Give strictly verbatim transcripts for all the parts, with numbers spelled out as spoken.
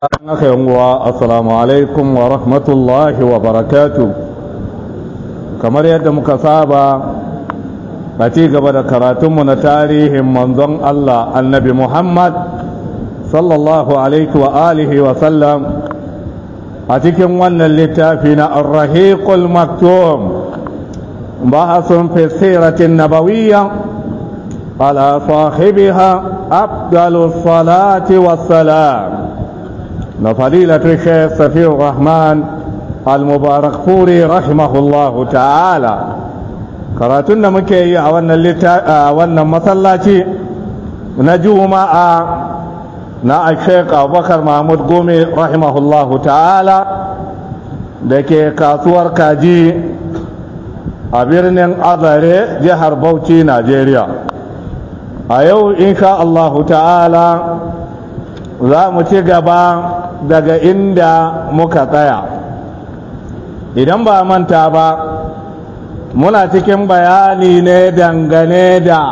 haka yanguwa assalamu alaikum wa rahmatullahi wa barakatu. Kamar yadda muka saba a ci gaba da karatunmu na tarihin manzon Allah annabi Muhammad sallallahu alaihi wa alihi wa sallam a cikin wannan littafi na ar-rahiqul maktum bahasun fi siratin nabawiyya ala sahibiha afdalus salati wassalam na fadilatu Sheikh Safiyur Rahman al-Mubarak Furi rahimahullahu ta'ala. Karatun da muke yi a wannan wannan masallaci na Juma'a na Sheikh Abubakar Mahmud Gumi rahimahullahu ta'ala da ke kasuwar Kaji a birnin Azare jihar Bauchi Najeriya. A yau insha Allahu ta'ala za mu ci gaba daga inda muka tsaya. Idan ba manta ba muna cikin bayani ne dangane da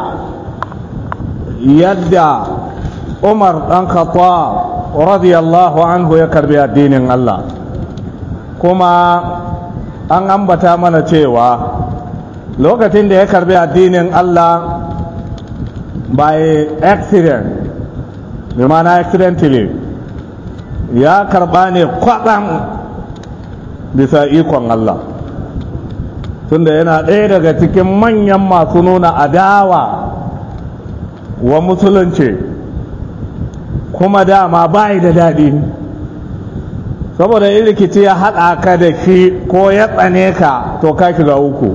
yadda Umar ɗan Khattab radiyallahu anhu ya karbi addinin Allah, kuma an ambata mana cewa lokacin da ya karbi addinin Allah by accident, bi mana accidentally ya karba ne kwaɗan bisa ikon Allah, tunda yana ɗaya daga cikin manyan masu nuna adawa wa musulunci, kuma dama bai da daɗi saboda in rikici ya haɗa ka da shi ko ya tsane ka to ka shiga uku,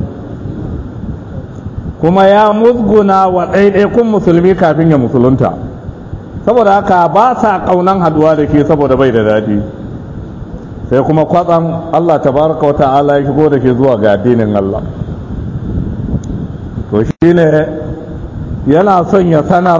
kuma ya musguna wa ɗaiɗaikun musulmi kafin ya musulunta, saboda haka ba sa ƙaunan haduwa da ke saboda bai da daɗi. Sai kuma kwatsam Allah tabaraka wa ta'ala ya shigo da ke zuwa ga addinin Allah, to shi ne yana son ya sanar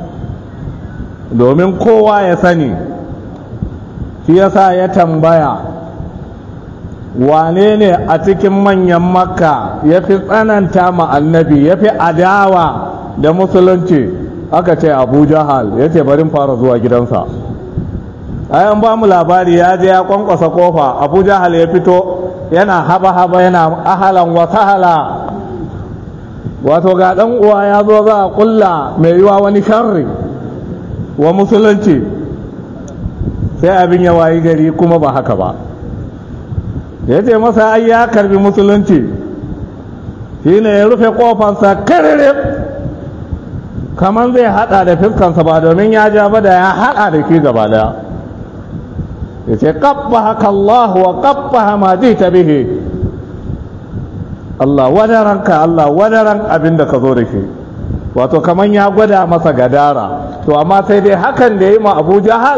domin kowa ya sani. Shi yasa ya tambaya wane ne a cikin manyan Makka ya fi tsananta ma annabi, ya fi adawa da musulunci. Aka ce Abu Jahal. Ya ce barin fara zuwa gidansa. Ayan ba mu labari ya je ya kwankwasa kofa, Abu Jahal ya fito yana haba-haba yana ahalan wa sahala, wato ga dan uwa ya zo za a kulla mai yiwa wani sharri wa musulunci. Sai abin ya wayi gari kuma ba haka ba. Ya ce masa ai ya karbi musulunci, shine ya rufe kofansa karere kamar zai hada da fiskansa, ba domin ya ja ba da ya hada da shi gaba daya. Ya ce qabbahaka Allah wa qabbaha ma jita bihi, Allah wadaranka, Allah wadaran abin da ka zo da shi. Wato kamar ya gwada masa gadara, to amma sai dai hakan da ya yi ma Abu Jahal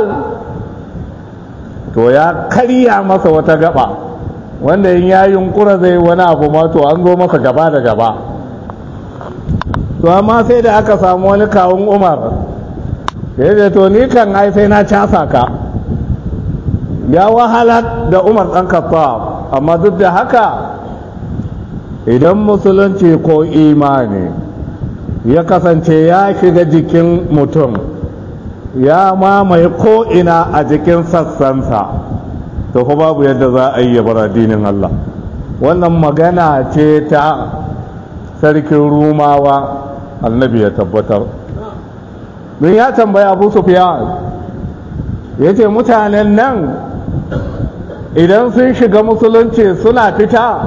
to ya karya masa wata gaba, wanda in ya yunkura zai wani abu ma to an zo masa gaba da gaba. To amma sai da aka samu wani kawun Umar ya ce to ni kan ai sai na casa ka. Ya wahala da Umar ɗan Khattab, amma duk da haka idan musulunci ko imani ya kasance ya shiga jikin mutum ya mamaye ko ina a jikin sassansa, to ko babu yadda za a yi ya bar addinin Allah. Wannan magana ce ta sarkin Rumawa, annabi ya tabbatar. Don ya tambaya Abu Sufyan, ya ce mutanen nan idan sun shiga musulunci suna fita,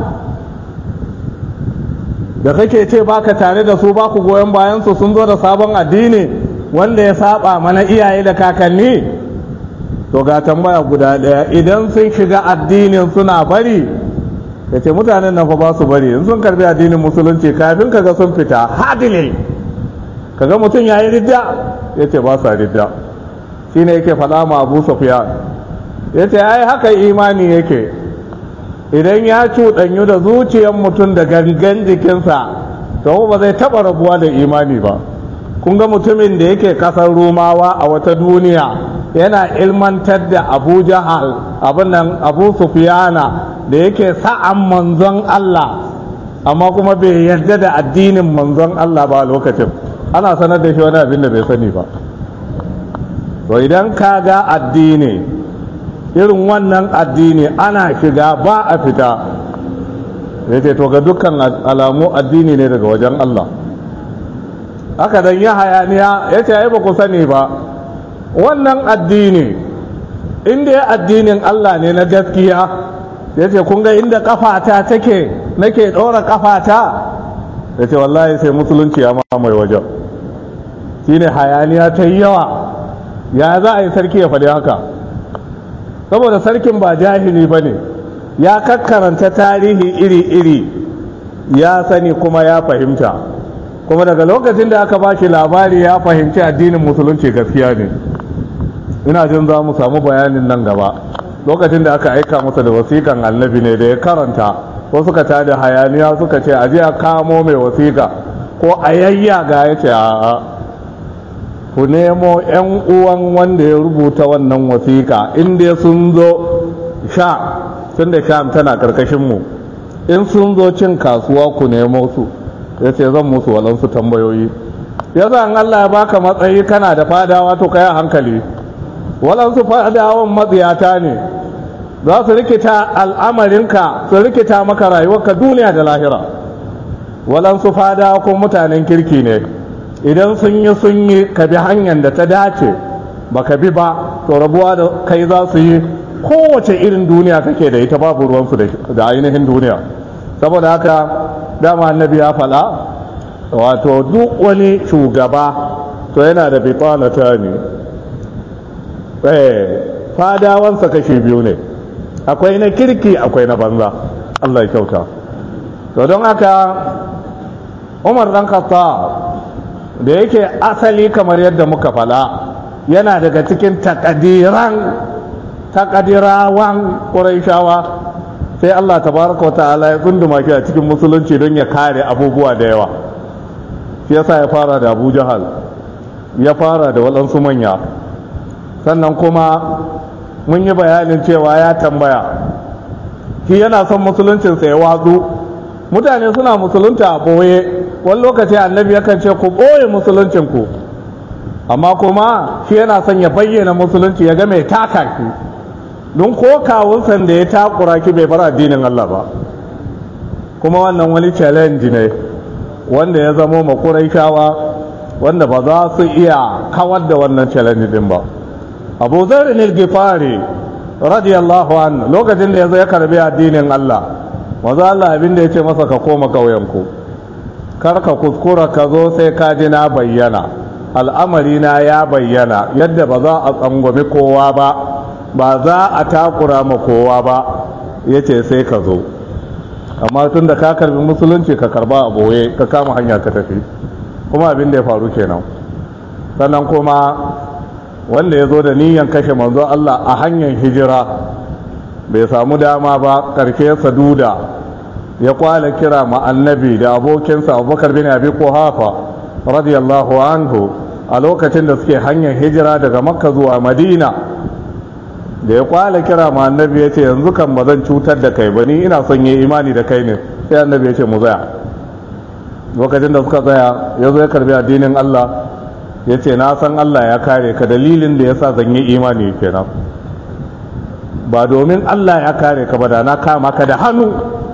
da kake ce baka tare da su, baku goyon bayansu, sun zo da sabon addini wanda ya saba mana iyaye da kakanni. To ga tambaya guda ɗaya, idan sun shiga addinin suna bari? Ya ce mutanen nan fa ba su bari. In sun karbi addinin musulunci kafin kaga sun fita hadile, kaga mutum ya yi ridda. Ya ce ba sa ridda. Shi ne yake faɗa ma Abu Sufyan, ya ce ai haka imani yake, idan ya cuɗanyu da zuciyar mutum da gangan jikinsa to ba zai taɓa rabuwa da imani ba. Kun ga mutumin da yake ƙasar Rumawa a wata duniya yana ilmantar da Abu Jahal, abin nan Abu Sufyana da yake sa'an manzon Allah, amma kuma bai yarda da addinin manzon Allah ba. Lokacin ana sanar da shi wani abin da bai sani ba. To idan ka ga addini irin wannan addini ana shiga ba a fita, ya ce to ga dukkan alamu addini ne daga wajen Allah. Haka dan ya hayaniya ya ce ai ba ku sani ba wannan addini inda ya addinin Allah ne na gaskiya, ya ce kun ga inda kafata take nake ɗora kafata, ya ce wallahi sai musulunci ya mamaye wajen. Shi ne hayaniya ta yi yawa, ya za a yi sarki ya faɗi haka, saboda sarkin ba jahili ba ne, ya kakkaranta tarihi iri-iri, ya sani kuma ya fahimta, kuma daga lokacin da aka ba shi labari ya fahimci addinin musulunci gaskiya ne. Ina jin za mu samu bayanin nan gaba, lokacin da aka aika masa da wasiƙan annabi ne da ya karanta, ko suka tada hayaniya suka ce aje a kamo mai wasiƙa ko a yayyaga, ya ce a'a, ku nemo 'yan uwan wanda ya rubuta wannan wasiƙa, inda sun zo sha tun da sham tana ƙarƙashinmu, in sun zo cin kasuwa ku nemo su, ya ce zan musu waɗansu tambayoyi. Ya za Allah ya baka matsayi kana da fadawa to ka yi hankali, waɗansu fadawan matsiyata ne, za su rikita al'amarinka, su rikita maka rayuwarka duniya da lahira. Waɗansu fadawa ko mutanen kirki ne, idan sun yi sun yi ka bi hanyar da ta dace, ba ka bi ba to rabuwa da kai za su yi kowace irin duniya kake da ita, babu ruwansu da ainihin duniya. Saboda haka dama annabi ya faɗa, wato duk wani shugaba to yana da bitanata ne, fadawansa kashi biyu ne, akwai na kirki akwai na banza. Allah ya kyauta. To don haka Umar dan Khattab da yake asali kamar yadda muka faɗa yana daga cikin takadiran takadirawan Qurayshawa, sai Allah tabaraka wa ta'ala ya tsunduma shi a cikin musulunci don ya kare abubuwa da yawa. Shi yasa ya fara da Abu Jahal, ya fara da waɗansu manya, sannan kuma mun yi bayanin cewa ya tambaya, shi yana son musuluncinsa ya watsu, mutane suna musulunta a ɓoye, wani lokaci annabi yakan ce ku ɓoye musuluncinku, amma kuma shi yana son ya bayyana musulunci ya ga mai taka ki, don ko kawunsan da ya takura ki bai bar addinin Allah ba. Kuma wannan wani challenge ne wanda ya zamo ma Qurayshawa, wanda ba za su iya kawar da wannan challenge din ba. Abu Dharr al-Ghifari radiyallahu anhu lokacin da yazo ya karbi addinin Allah, manzo Allah abin da yace masa ka koma kauyenku, kar ka kuskura ka zo sai ka ji na bayyana, al'amari na ya bayyana yadda ba za a tsangwami kowa ba, ba za a takura ma kowa ba, yace sai ka zo, amma tun da ka karbi musulunci ka karba a boye, ka kama hanya ka tafi. Kuma abin da ya faru kenan. Sannan kuma wanda ya zo da niyan kashe manzo Allah a hanyar hijira bai samu dama ba, karshe saduda ya kwala kira ma annabi da abokinsa Abubakar bin Abi Quhafa radiyallahu anhu a lokacin da suke hanyar hijira daga Makka zuwa Madina. Da ya kwala kira ma annabi ya ce yanzu kan ba zan cutar da kai ba, ni ina son yi imani da kai ne. Sai annabi ya ce mu tsaya. Lokacin da suka tsaya ya zo ya karbi addinin Allah, ya ce na san Allah ya kare ka, dalilin da ya sa zan yi imani kenan, ba domin Allah ya kare ka ba da na kama ka da hannu,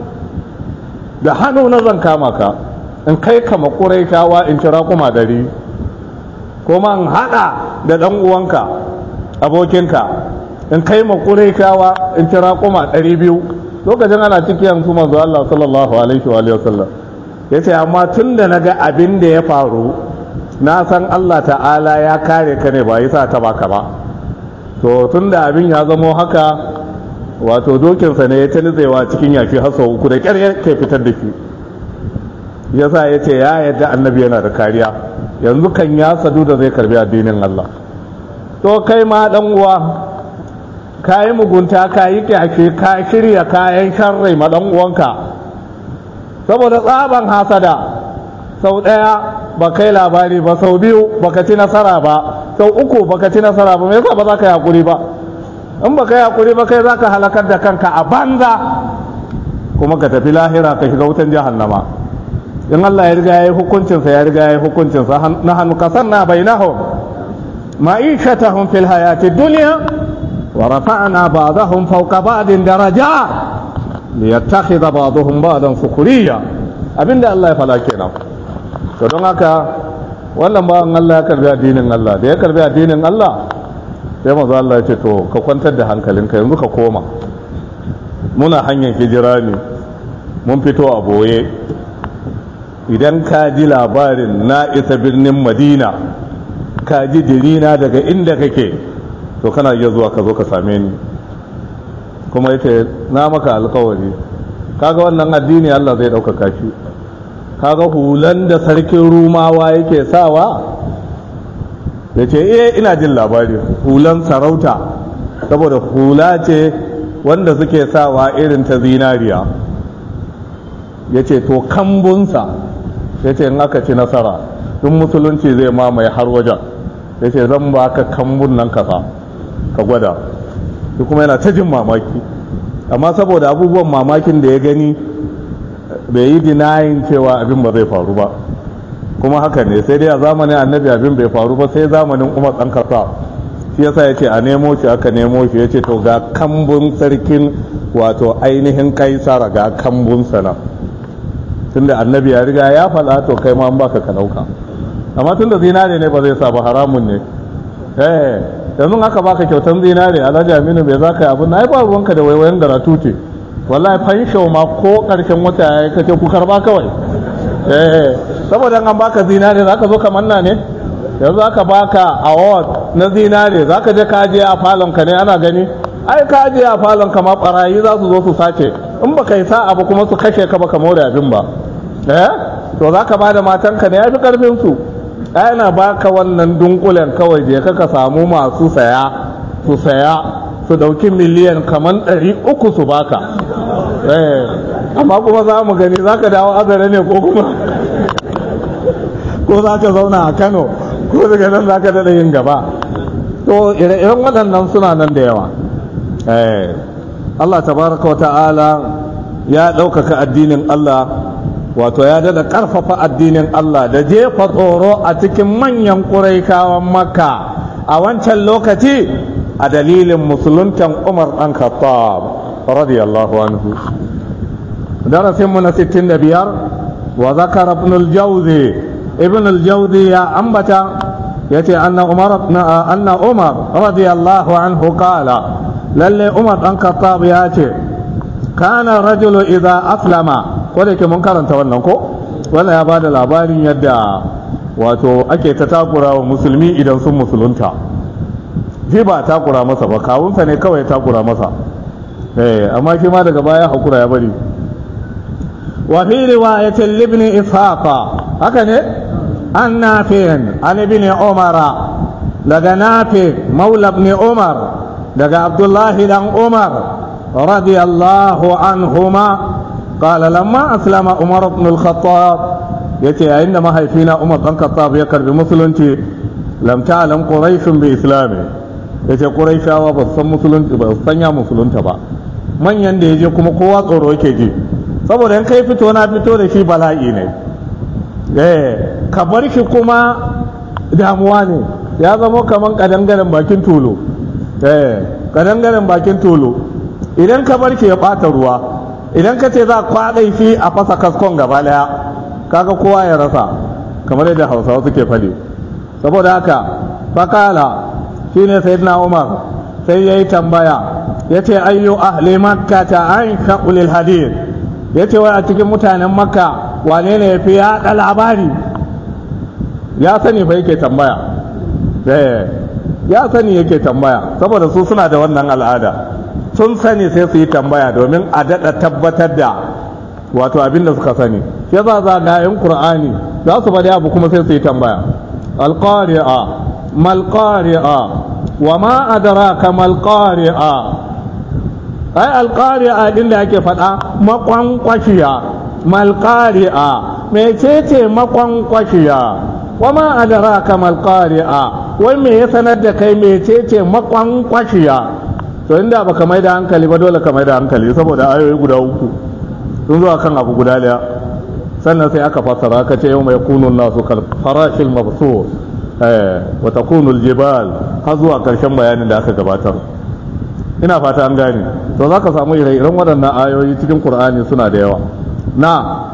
da hannu na zan kama ka in kai kama Qurayshawa in kira kuma dari, kuma in haɗa da ɗan uwanka abokinka in kai ma Qurayshawa in kira kuma ɗari biyu. Lokacin ana cikin su manzo Allah sallallahu alaihi wa sallam ya ce amma tun da na ga abin da ya faru na san Allah ta'ala ya kare ka ne ba yi sa ta baka ba, to tun da abin ya zamo haka, wato dokinsa ne ya ta nutsewa cikin yafi har sau uku da ƙyar ke fitar da shi. Ya sa ya ce ya yadda annabi yana da kariya, yanzu kan ya sadu da zai karbi addinin Allah. To kai ma dan uwa ka yi mugunta, ka yi kyashe, ka shirya kayan sharri ma dan uwanka saboda tsaban hasada, sau ɗaya ba kai labari ba, sau biyu baka ci nasara ba, sau uku baka ci nasara ba, me yasa ba za ka yi hakuri ba? In ba ka yi hakuri ba kai za ka halakar da kanka a banza, kuma ka tafi lahira ka shiga wutan jahannama. In Allah ya riga ya yi hukuncinsa ya riga ya yi hukuncinsa, na hannu kasar na bai nahu ma'ishatahum fil hayati duniya wa rafa'na ba'dahum fawqa ba'din darajat liyattakhidha ba'dahum ba'dan sukhriya abinda Allah ya fala kenan to don haka wannan bawan Allah ya karbi addinin Allah da ya karbi addinin Allah sai manzo Allah ya ce to ka kwantar da hankalinka yanzu ka koma muna hanyar hijira ne mun fito a boye idan ka ji labarin na isa birnin Madina ka ji dirina daga inda kake to kana iya zuwa ka zo ka same ni kuma yace na maka alkawari kaga wannan addini Allah zai ɗaukaka shi kaga hulan da sarkin rumawa yake sawa ya ce eh ina jin labari hulan sarauta saboda hula ce wanda suke sawa irin ta zinariya ya ce to kambunsa ya ce in aka ci nasara in musulunci zai mamaye har wajen ya ce zan ba ka kambun nan kasa ka gwada shi kuma yana ta jin mamaki amma saboda abubuwan mamakin da ya gani bai yi dinayin cewa abin ba zai faru ba kuma haka ne sai dai a zamanin annabi abin bai faru ba sai zamanin umar ɗan kasa shi yasa ya ce a nemo shi aka nemo shi ya ce to ga kambun sarkin wato ainihin kaisara ga kambun sana tunda annabi ya riga ya faɗa to kai ma an baka ka ɗauka amma tunda zinare ne ba zai sa ba haramun ne eh yanzu aka baka kyautan zinare alhaji aminu bai za ka yi abin na ai ba ruwanka da waiwayen garatu ce wallahi fansho ma ko karshen wata ya kace ku karba kawai eh saboda an baka zinare zaka zo kamar na ne yanzu aka baka award na zinare zaka je ka je a falon ka ne ana gani ai ka je a falon ka ma barayi za su zo su sace in baka yi sa'a ba kuma su kashe ka baka more abin ba eh to zaka bada matan ka ne yafi karfin su ai na baka wannan dunkulen kawai je ka ka samu masu saya su saya su dauki miliyan kaman ɗari uku su baka eh amma kuma za mu gani za ka dawo azare ne ko kuma ko za ka zauna a Kano ko daga nan za ka daɗa yin gaba to ire-iren waɗannan suna nan da yawa eh Allah tabaraka wa ta'ala ya ɗaukaka addinin Allah wato ya daɗa ƙarfafa addinin Allah da jefa tsoro a cikin manyan ƙuraikawan Makka a wancan lokaci a dalilin musuluntan Umar ɗan Khattab radiyallahu anhu darasinmu na sittin da biyar wa zakara ibn al-jawzi ibn al-jawzi ya ambata yace anna Umar anna Umar radiyallahu anhu qala lalle Umar ɗan Khattab ya ce kana rajulu idza aslama ko da ke mun karanta wannan ko wannan ya bada labarin yadda wato ake ta takura wa musulmi idan sun musulunta shi ba takura masa ba kawunsa ne kawai takura masa eh amma shi ma daga baya hakura ya bari wa fi riwayatin ibn ishaqa haka ne an nafi'in an ibn umara daga nafi maula ibn umar daga abdullahi dan umar radiyallahu anhuma qala lamma aslama umar ibn al-khattab yace yayin da mahaifina umar dan khattab ya karbi musulunci lam ta'lam quraish bi islami yace quraishawa ba san musulunci ba san ya musulunta ba manyan da yaje kuma kowa tsoro yake ji saboda in kai fito na fito da shi bala'i ne eh ka bar shi kuma damuwa ne ya zama kaman kadangaren bakin tulu eh kadangaren bakin tulu idan ka bar shi ya bata ruwa idan ka ce za a kwaɗai shi a fasa kaskon gaba daya kaga kowa ya rasa kamar yadda hausawa suke faɗi saboda haka fakala shi ne sayyidina umar sai ya yi tambaya ya ce ayyu ahli makka ta an shaƙulil hadith ya ce wai a cikin mutanen makka wane ne ya fi yaɗa labari ya sani fa yake tambaya ya sani yake tambaya saboda su suna da wannan al'ada sun sani sai su yi tambaya domin a daɗa tabbatar da wato abin da suka sani sai za za ga yin qur'ani za su faɗi abu kuma sai su yi tambaya alqari'a mal qari'a wa ma adraka mal qari'a ai alqari'a din da ake faɗa makwankwashiya mal qari'a mecece makwankwashiya wa ma adraka mal qari'a wai me ya sanar da kai mecece makwankwashiya to inda baka mai da hankali ba dole ka mai da hankali saboda ayoyi guda uku sun zo kan abu guda daya sannan sai aka fassara aka ce yau mai kunun nasu kal farashil mabsur eh wa takunu al jibal har zuwa karshen bayanin da aka gabatar ina fata an gane. To za ka samu ire-iren waɗannan ayoyi cikin Qur'ani suna da yawa. Na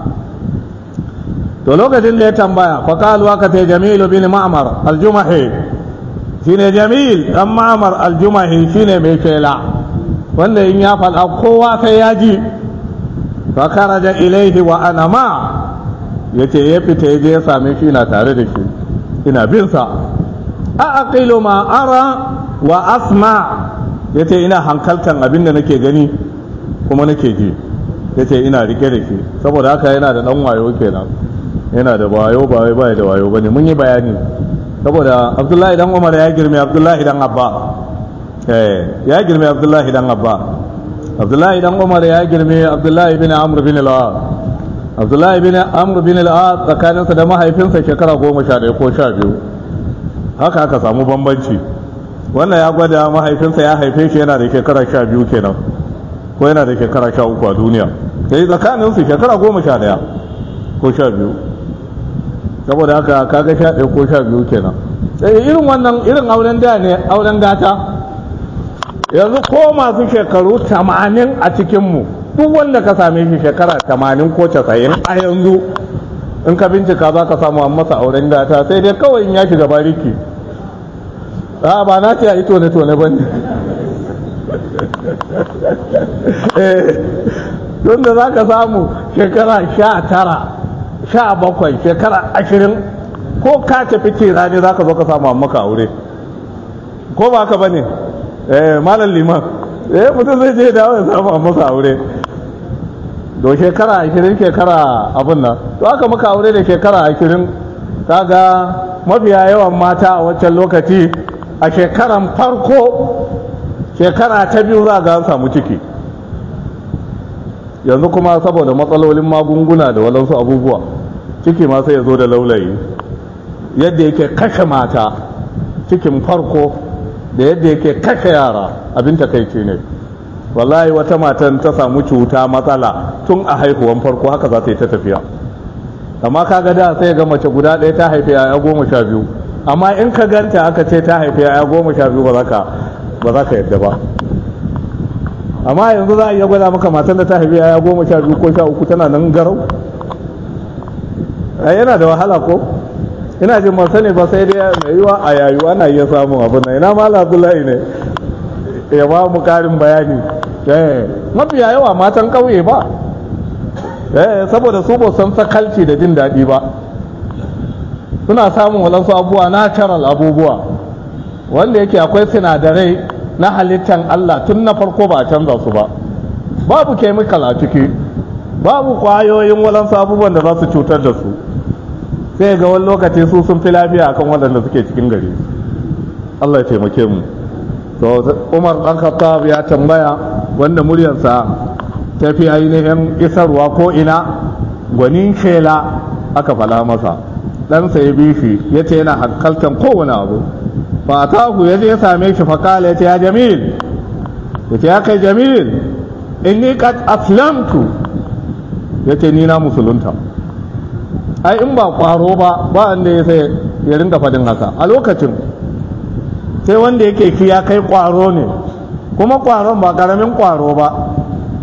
to lokacin da ya tambaya faƙalu aka ce Jamilu bin Ma'mar al-Jumahi, shine Jamil dan Ma'mar al-Jumahi shine mai kela wanda in ya faɗa kowa sai ya ji. fa kharaja ilaihi wa ana ma, yace ya fita ya je ya same shi na tare da shi ina bin sa. a aqilu ma ara wa asma, yace ina hankaltan abin da nake gani kuma nake ji, yace ina rike da shi saboda haka yana da dan wayo kenan, yana da wayo ba wai bai da wayo bane. Mun yi bayani saboda Abdullahi dan Umar ya girme Abdullahi dan Abba, eh ya girme Abdullahi dan Abba. Abdullahi dan Umar ya girme Abdullahi bin Amr bin al-As. Abdullahi bin Amr bin al-As tsakaninsa da mahaifinsa shekara goma sha ɗaya ko sha biyu, haka aka samu bambanci. Wannan ya gwada mahaifinsa ya haife shi yana da shekara sha biyu kenan, ko yana da shekara sha uku a duniya, sai tsakaninsu shekara goma sha ɗaya ko sha biyu, saboda haka kaga sha ɗaya ko sha biyu kenan. sai irin wannan irin auren da ne, auren gata. Yanzu ko masu shekaru tamanin a cikinmu, duk wanda ka same shi shekara tamanin ko casa'in a yanzu in ka bincika za ka samu an masa auren gata, sai dai kawai in ya shiga bariki. a ba na ce a yi tone-tone ba ne. don da za ka samu shekara sha tara sha bakwai shekara ashirin ko ka tafi tira ne za ka zo ka samu an maka aure, ko ba ka ba ne? eh malam liman, eh mutum zai je dawo ya samu an masa aure. do shekara ashirin shekara abin nan, to aka maka aure da shekara ashirin, kaga mafiya yawan mata a wancan lokaci a shekaran farko shekara ta biyu za ga an samu ciki. Yanzu kuma saboda matsalolin magunguna da walansu abubuwa, ciki ma sai ya zo da laulayi, yadda yake kashe mata cikin farko da yadda yake kashe yara abin takaici ne. Wallahi wata matan ta samu cuta matsala tun a haihuwan farko, haka za ta yi ta tafiya. Amma kaga da sai ga mace guda ɗaya ta haifi yaya goma sha biyu, amma in ka ganta aka ce ta haifi yaya goma sha biyu ba za ka ba za ka yadda ba. Amma yanzu za a iya gwada maka matan da ta haifi yaya goma sha biyu ko sha uku tana nan garau. Yana da wahala ko? Ina jin ban sani ba, sai dai mai yiwa a yayu ana iya samun abin nan. Ina Malam Abdullahi ne ya ba mu karin bayani. Eh mafiya yawa matan ƙauye ba, eh saboda su ba san sakalci da jin daɗi ba, suna samun walansu abubuwa natural abubuwa wanda yake akwai sinadarai na halittan Allah tun na farko ba a canza su ba, babu chemical a ciki, babu kwayoyin walansu abubuwan da za su cutar da su. sai ga wani lokaci su sun fi lafiya akan waɗanda suke cikin gari. Allah ya taimake mu. To Umar ɗan Khattab ya tambaya, wanda muryarsa ta fi ainihin isarwa ko ina, gwanin shela aka fala masa. Ɗansa ya bi shi ya ce yana hankaltan kowane abu. Fa atahu ya je ya same shi fa kala ya ce ya Jamil, ya ce ya kai Jamil, inni qad aslamtu, ya ce ni na musulunta. Ai in ba kwaro ba ba wanda ya sai ya ringa fadin haka a lokacin, sai wanda yake shi ya kai kwaro ne, kuma kwaron ba karamin kwaro ba.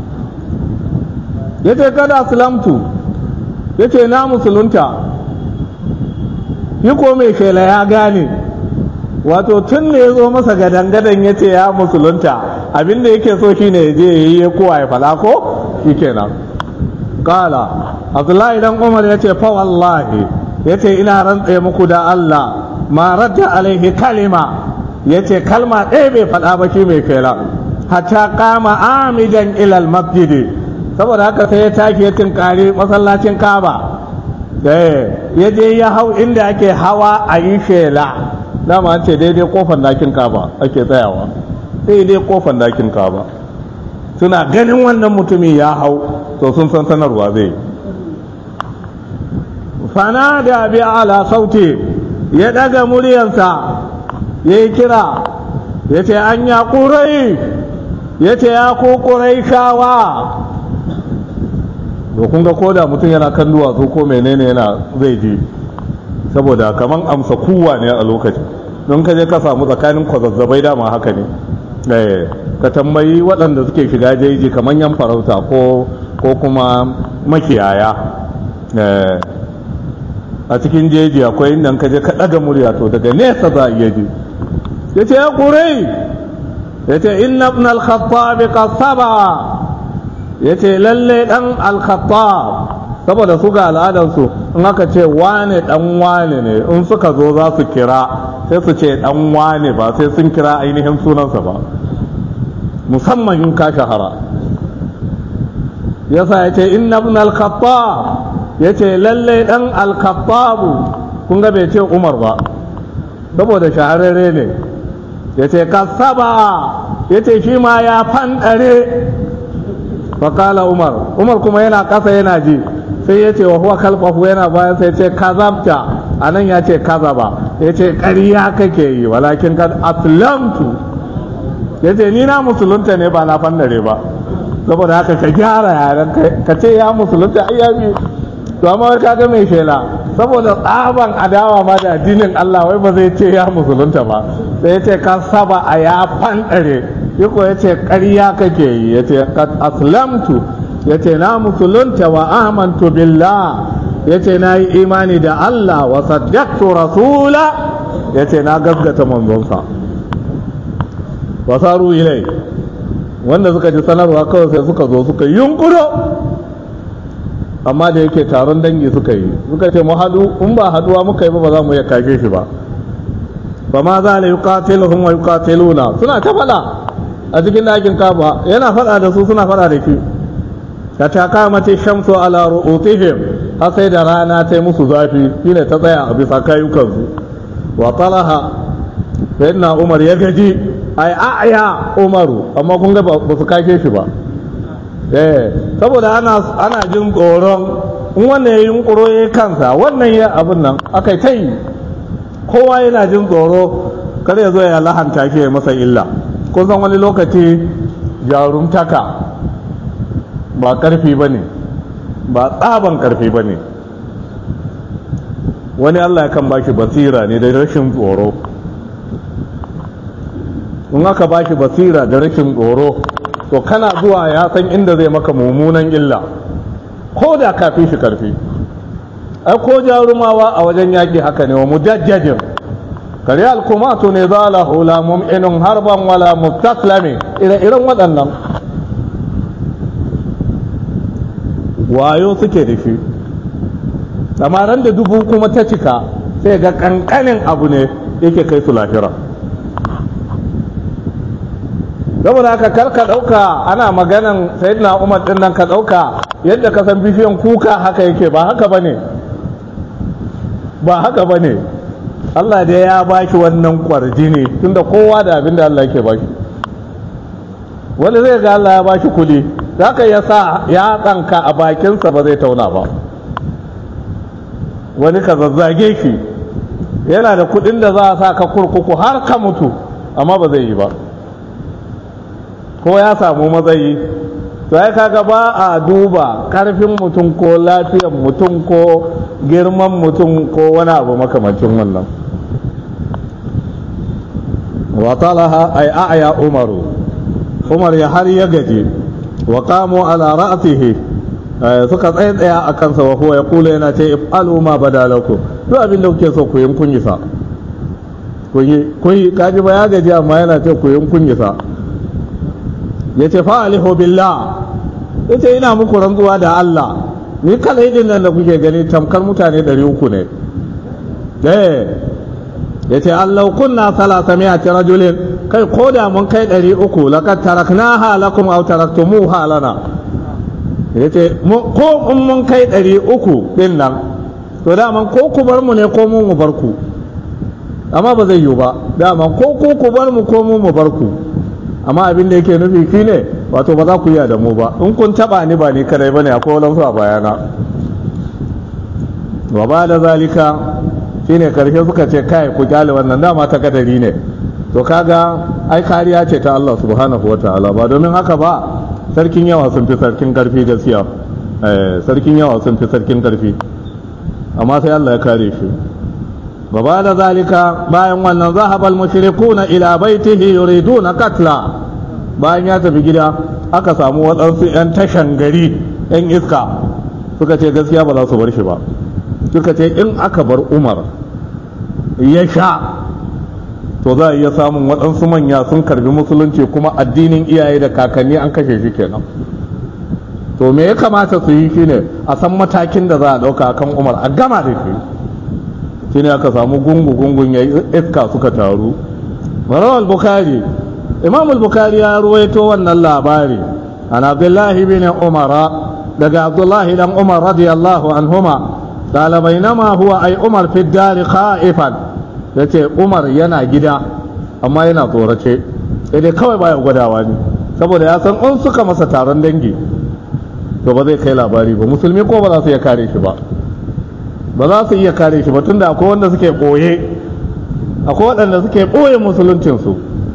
Ya ce kada aslamtu, ya ce na musulunta. Yi ko mai shela ya gane, wato tun da ya zo masa gadangadan ya ce ya musulunta, abinda yake so shine ya je ya yi ya kowa ya fala ko shi kenan. Kala Abdullahi dan Umar ya ce fa wallahi, ya ce ina rantse muku da Allah, ma radda alaihi kalima, ya ce kalma ɗaya bai faɗa ba shi mai kela, hatta kama amidan ilal masjidi, saboda haka sai ya tashi ya tinkari masallacin Kaaba, ya je ya hau inda ake hawa a yi shela. Dama an ce daidai kofar dakin Kaaba ake tsayawa, daidai kofar dakin Kaaba. Suna ganin wannan mutumin ya hau to sun san sanarwa zai. Fana da bi ala sauti, ya daga muryansa ya yi kira, ya ce an ya ƙurai, ya ce ya ku ƙurai shawa. To kun ga koda mutum yana kan duwatsu ko menene yana zai ji, saboda kaman amsa kuwa ne a lokacin. Don ka je ka samu tsakanin kwazazzabai dama haka ne. ka tambayi waɗanda suke shiga jeji kamar yan farauta ko ko kuma makiyaya a cikin jeji akwai inda ka je ka ɗaga murya to daga nesa za a iya ji ya ce ya ƙurai ya ce inna ibn al-khattab qasaba ya ce lalle ɗan al-khattab saboda su ga al'adarsu in aka ce wane ɗan wane ne in suka zo za su kira sai su ce ɗan wane ba sai sun kira ainihin sunansa ba musamman in ka shahara yasa ya ce inna ibn al-khattab ya ce lalle ɗan al-khattabu kun ga bai ce umar ba saboda shahararre ne ya ce kasaba ya ce shi ma ya fanɗare faƙala umar umar kuma yana ƙasa yana ji sai ya ce wa huwa kalfafu yana bayan sai ce kazabta a nan ya ce kazaba ya ce ƙarya kake yi walakin kad aslamtu ya ce ni na musulunta ne ba na fannare ba saboda haka ka gyara yaren ka ce ya musulunta ayyabi to amma wai kaga mai shela saboda tsaban adawa ma da addinin Allah wai ba zai ce ya musulunta ba sai ya ce ka saba a ya fandare yiko ya ce ƙarya kake yi ya ce kad aslamtu ya ce na musulunta wa amantu billah ya ce na yi imani da Allah wa saddaqtu rasula ya ce na gaskata manzonsa wasaru ilai wanda suka ji sanarwa kawai sai suka zo suka yunkuro amma da yake taron dangi suka yi suka ce mu hadu in ba haduwa muka yi ba ba za mu iya kage shi ba ba ma za la yuqatiluhum wa yuqatiluna suna ta fada a cikin dakin kaba yana fada da su suna fada da shi ta takamati shamsu ala ru'utihim har sai da rana ta yi musu zafi shine ta tsaya a bisa kayukansu wa talaha sayyidina umar ya gaji ai a'ya umaru amma kun ga ba su kake shi ba eh saboda ana ana jin tsoron in wannan ya yunkuro ya kansa wannan ya abin nan akai tai kowa yana jin tsoro kar ya zo ya lahanta shi ya masa illa kun san wani lokaci jarumtaka ba karfi bane ba tsaban karfi bane wani Allah ya kan baki basira ne da rashin tsoro in aka baki basira da rashin tsoro to kana zuwa ya san inda zai maka mummunan illa ko da kafin shi karfi ai ko jarumawa a wajen yaki haka ne wa mujajjajin kare alkumatu ne zalahu la mum'inun harban wala mustaslami ire-iren waɗannan wayo suke da shi amma ran da dubu kuma ta cika sai ga kankanin abu ne yake kai su lafira saboda haka kar ka dauka ana maganan sayyidina Umar din nan ka dauka yadda ka san bishiyan kuka haka yake ba haka bane ba haka bane Allah da ya baki wannan kwarjini tunda kowa da abin da Allah yake baki wani zai ga Allah ya baki kudi zaka ya sa ya tsanka a bakinsa ba zai tauna ba wani ka zazzage shi yana da kudin da za a sa ka kurkuku har ka mutu amma ba zai yi ba ko ya samu matsayi to ya kaga ba a duba karfin mutum ko lafiyar mutum ko girman mutum ko wani abu makamancin wannan wa talaha ay a'ya umaru umar ya har ya gaje wa qamu ala ra'sihi suka tsaye tsaya a kansa wa huwa yaqulu yana ce if'alu ma badalakum duk abin da kuke so ku yin kun yi sa kun yi kun yi kaji ba ya gaje amma yana ce ku yin kun yi sa yace fa'alihu billah yace ina muku rantsuwa da Allah ni kala idin nan da kuke gani tamkar mutane ɗari uku ne eh yace Allah kunna salasami'ati rajulin kai koda mun kai ɗari uku laqad taraknaha lakum aw taraktumuha lana yace ko in mun kai ɗari uku din nan to daman ko ku bar mu ne ko mu mu bar ku amma ba zai yiwu ba daman ko ku ku bar mu ko mu mu bar ku amma abin da yake nufi shine wato ba za ku yi da mu ba in kun taba ni ba ni kadai bane akwai wani a bayana wa ba da zalika shine karshe suka ce kai ku kyale wannan dama ta kadari ne to kaga ai kariya ce ta Allah subhanahu wataala ba domin haka ba sarkin yawa sun fi sarkin karfi gaskiya eh sarkin yawa sun fi sarkin karfi amma sai Allah ya kare shi gaba da zalika bayan wannan zahabal mushrikuna ila baitihi yuriduna qatla bayan ya tafi gida aka samu waɗansu 'yan tashan gari 'yan iska suka ce gaskiya ba za su bar shi ba, suka ce in aka bar Umar ya sha to za a iya samun waɗansu manya sun karbi musulunci kuma addinin iyaye da kakanni an kashe shi kenan. To me ya kamata su yi shine a san matakin da za a ɗauka kan Umar a gama da shi. Shine aka samu gungu-gungun ya iska suka taru. Marawal Bukhari, Imam al-Bukhari ya ruwaito wannan labari an Abdullahi bin Umar daga Abdullahi dan Umar radiyallahu anhuma qala bainama huwa ay Umar fi ad-dar khaifan, yace Umar yana gida amma yana tsorace sai dai kawai baya gwadawa ne saboda ya san in suka masa taron dangi to ba zai kai labari ba, musulmi ko ba za su iya kare shi ba ba za su iya kare shi ba tunda akwai wanda suke boye akwai waɗanda suke boye musuluncinsu.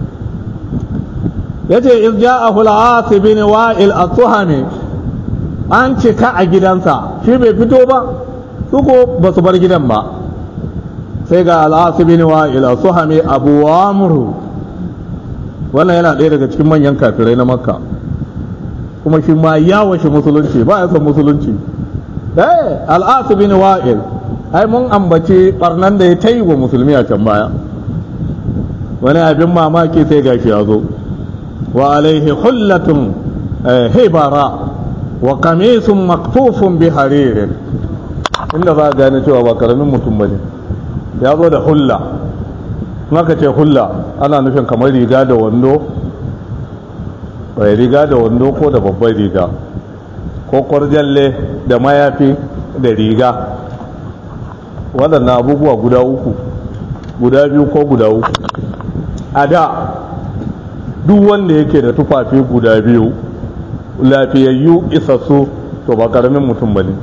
yace iz ja'ahu al-As bin Wa'il as-Suhami, an cika a gidansa shi bai fito ba su ko ba su bar gidan ba, sai ga al-As bin Wa'il as-Suhami Abu Amr, wannan yana ɗaya daga cikin manyan kafirai na Makka kuma shi ma ya washe musulunci ba ya san musulunci. eh al-As bin Wa'il ai mun ambaci barnan da ya tayi wa musulmi a can baya. Wani abin mamaki sai gashi ya zo wa alaihi hullatun hibara wa qamisun maktufun bi haririn, inda za a gane cewa ba karamin mutum bane. Ya zo da hulla, maka ce hulla ana nufin kamar riga da wando, bai riga da wando ko da babbar riga ko kwarjalle da mayafi da riga, waɗannan abubuwa guda uku guda biyu ko guda uku. A da duk wanda yake da tufafi guda biyu lafiyayyu isassu to ba karamin mutum ba ne.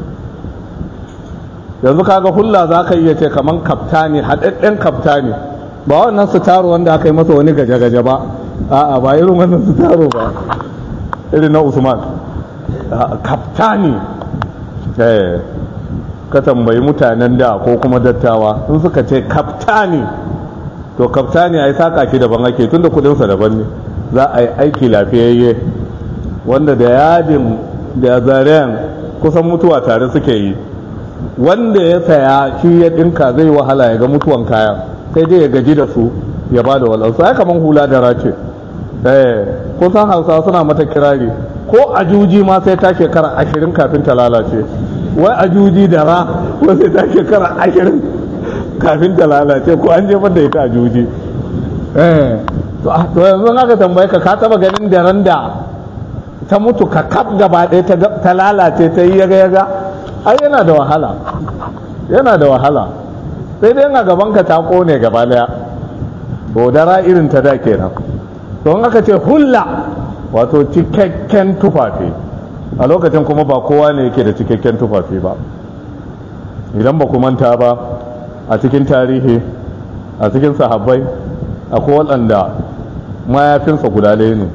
Yanzu kaga hulla za ka iya ce kaman kaftani, haɗaɗɗen kaftani, ba wannan su taro wanda aka yi masa wani gaje-gaje ba, a'a ba irin wannan su taro ba irin na Usman, kaftani. eh ka tambayi mutanen da ko kuma dattawa in suka ce kaftani to kaftani ai saka shi daban ake, tunda kudinsa daban ne. Za a yi aiki lafiyayye wanda da yadin da zaren kusan mutuwa tare suke yi. Wanda ya saya shi ya dinka zai wahala ya ga mutuwan kayan, sai dai ya gaji da su ya ba da walansu. ai kaman hula da race, eh kusan Hausa suna mata kirari, ko ajuji ma sai ta shekara ashirin kafin ta lalace. Wai ajuji da ra ko sai ta shekara ashirin kafin ta lalace, ko an jefar da ita ajuji. eh to yanzu aka tambaye ka ka taba ganin daren da ta mutu ka kaf gaba ɗaya ta lalace ta yi yaga yaga? ai yana da wahala, yana da wahala. sai dai a gaban ka ta kone gaba daya, bodara irin ta da kenan. to in aka ce hulla wato cikakken tufafi, a lokacin kuma ba kowa ne yake da cikakken tufafi ba. idan ba ku manta ba a cikin tarihi a cikin sahabbai akwai waɗanda mayafinsa guda ɗaya ne,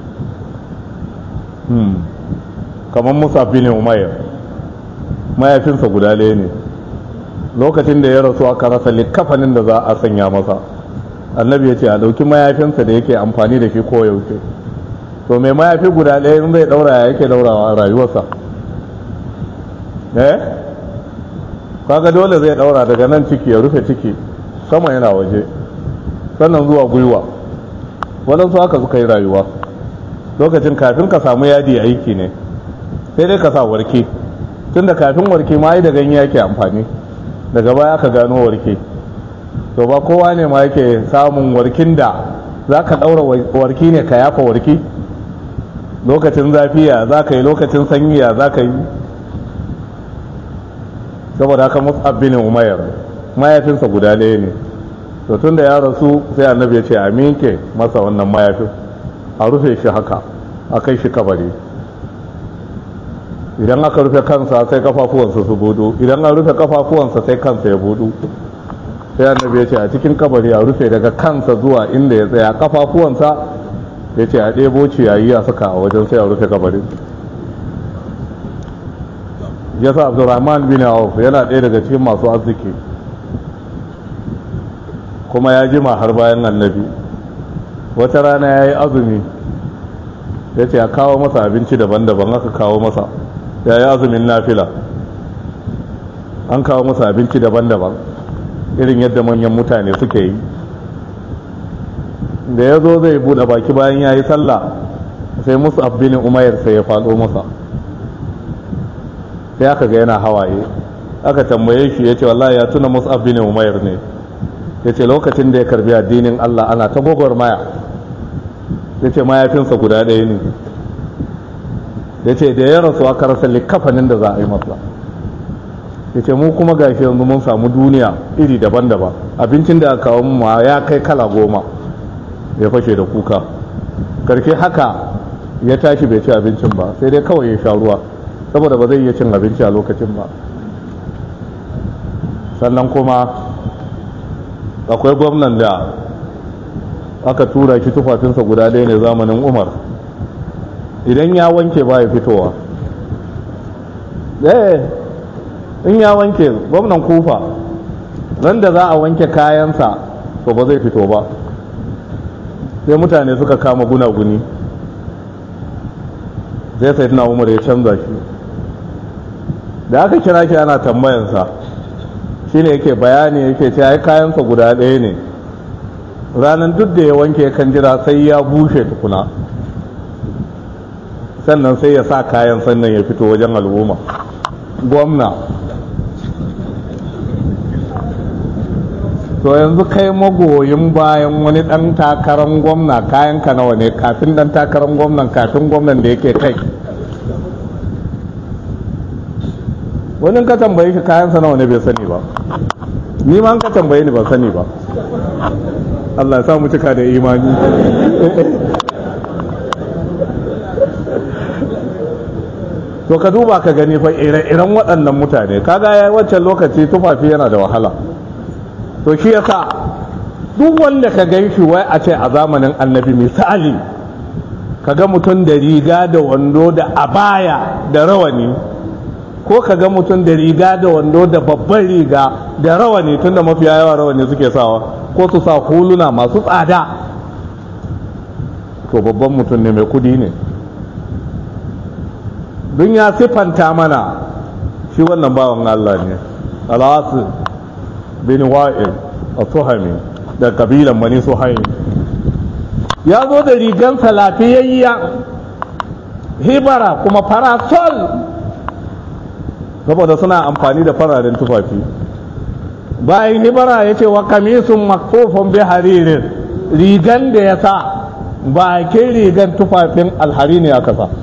kamar Musa bin Umayr mayafinsa guda ɗaya ne. lokacin da ya rasu aka rasa likafanin da za a sanya masa, annabi ya ce a ɗauki mayafinsa da yake amfani da shi koyaushe. to mai mayafi guda ɗaya in zai ɗaura ya yake ɗaurawa a rayuwarsa? eh kaga dole zai ɗaura daga nan ciki ya rufe ciki, sama yana waje, sannan zuwa gwiwa. waɗansu haka suka yi rayuwa. lokacin kafin ka samu yadi aiki ne, sai dai ka sa warke, tunda kafin warke ma yi da ganye yake amfani, daga baya aka gano warke. to ba kowa ne ma yake samun warkin da za ka ɗaura warki ne ka yafa warki. lokacin zafiya za ka yi, lokacin sanyiya za ka yi. saboda haka Mus'ab bin Umayr mayafinsa guda ɗaya ne. to tun da ya rasu sai annabi ya ce a minke masa wannan mayafin, a rufe shi haka, a kai shi kabari. idan aka rufe kansa sai kafafuwansa su budu, idan an rufe kafafuwansa sai kansa ya budu. sai annabi ya ce a cikin kabari a rufe daga kansa zuwa inda ya tsaya, kafafuwansa ya ce a ɗebo ciyayi a saka a wajen, sai a rufe kabarin. yasa Abdurrahman bin Auf yana ɗaya daga cikin masu arziki, kuma ya jima har bayan annabi. wata rana ya yi azumi ya ce a kawo masa abinci daban-daban aka kawo masa ya yi azumin nafila an kawo masa abinci daban-daban irin yadda manyan mutane suke yi da ya zo zai buɗe baki bayan ya yi sallah sai musu abinin umayar sai ya faɗo masa sai aka ga yana hawaye aka tambaye shi ya ce wallahi ya tuna musu abinin umayar ne ya ce lokacin da ya karbi addinin Allah ana ta gwagwarmaya ya ce mayafinsa guda ɗaya ne ya ce da ya rasu aka rasa likafanin da za a yi masa ya ce mu kuma gashi yanzu mun samu duniya iri daban-daban abincin da aka kawo mu ya kai kala goma ya fashe da kuka karshe haka ya tashi bai ci abincin ba sai dai kawai ya sha ruwa saboda ba zai iya cin abinci a lokacin ba sannan kuma akwai gwamnan da aka tura shi tufafinsa guda ɗaya ne zamanin umar idan ya wanke ba ya fitowa eh in ya wanke gwamnan kufa nan da za a wanke kayansa to ba zai fito ba sai mutane suka kama gunaguni sai sai na umar ya canza shi da aka kira shi ana tambayansa shi ne yake bayani yake ce ai kayansa guda ɗaya ne ranar duk da ya wanke kan jira sai ya bushe tukuna sannan sai ya sa kayan sannan ya fito wajen al'umma gwamna to yanzu kai magoyin bayan wani dan takarar gwamna kayan ka nawa ne kafin dan takarar gwamnan kafin gwamnan da yake kai wani ka tambaye shi kayan sa nawa ne bai sani ba ni ma ka tambaye ni ban sani ba Allah ya sa mu cika da imani to ka duba ka gani fa ire-iren waɗannan mutane kaga yayi wancan lokaci tufafi yana da wahala to shi yasa duk wanda ka gan shi wai a ce a zamanin annabi misali kaga mutum da riga da wando da abaya da rawani ko kaga mutum da riga da wando da babban riga da rawani tunda mafiya yawa rawani suke sawa ko su sa huluna masu tsada to babban mutum ne mai kudi ne dun ya siffanta mana shi wannan bawan Allah ne al'asu bin wa'il al-suhami da kabilan bani suhaim ya zo da rigansa lafiyayya hibara kuma parasol saboda suna amfani da fararen tufafi bayan hibara ya ce wa kamisun maktufun bi haririn rigan da ya sa bakin rigan tufafin alhari ne aka sa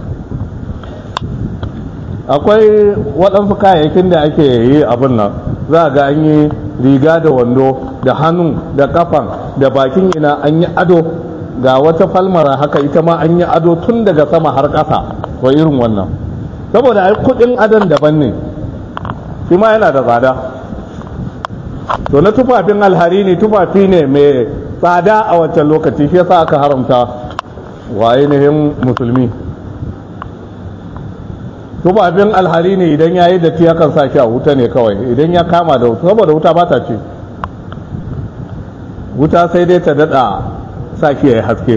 akwai waɗansu kayayyakin da ake yi abin nan za ga an yi riga da wando da hannu da kafan da bakin ina an yi ado ga wata falmara haka ita ma an yi ado tun daga sama har ƙasa wa irin wannan saboda ai kudin adon daban ne shi ma yana da tsada to na tufafin alhari ne tufafi ne mai tsada a wancan lokaci shi yasa aka haramta wa ainihin musulmi tufafin alhari ne idan ya yi datti yakan sa shi a wuta ne kawai idan ya kama da wuta saboda wuta ba ta ce wuta sai dai ta dada sa shi ya yi haske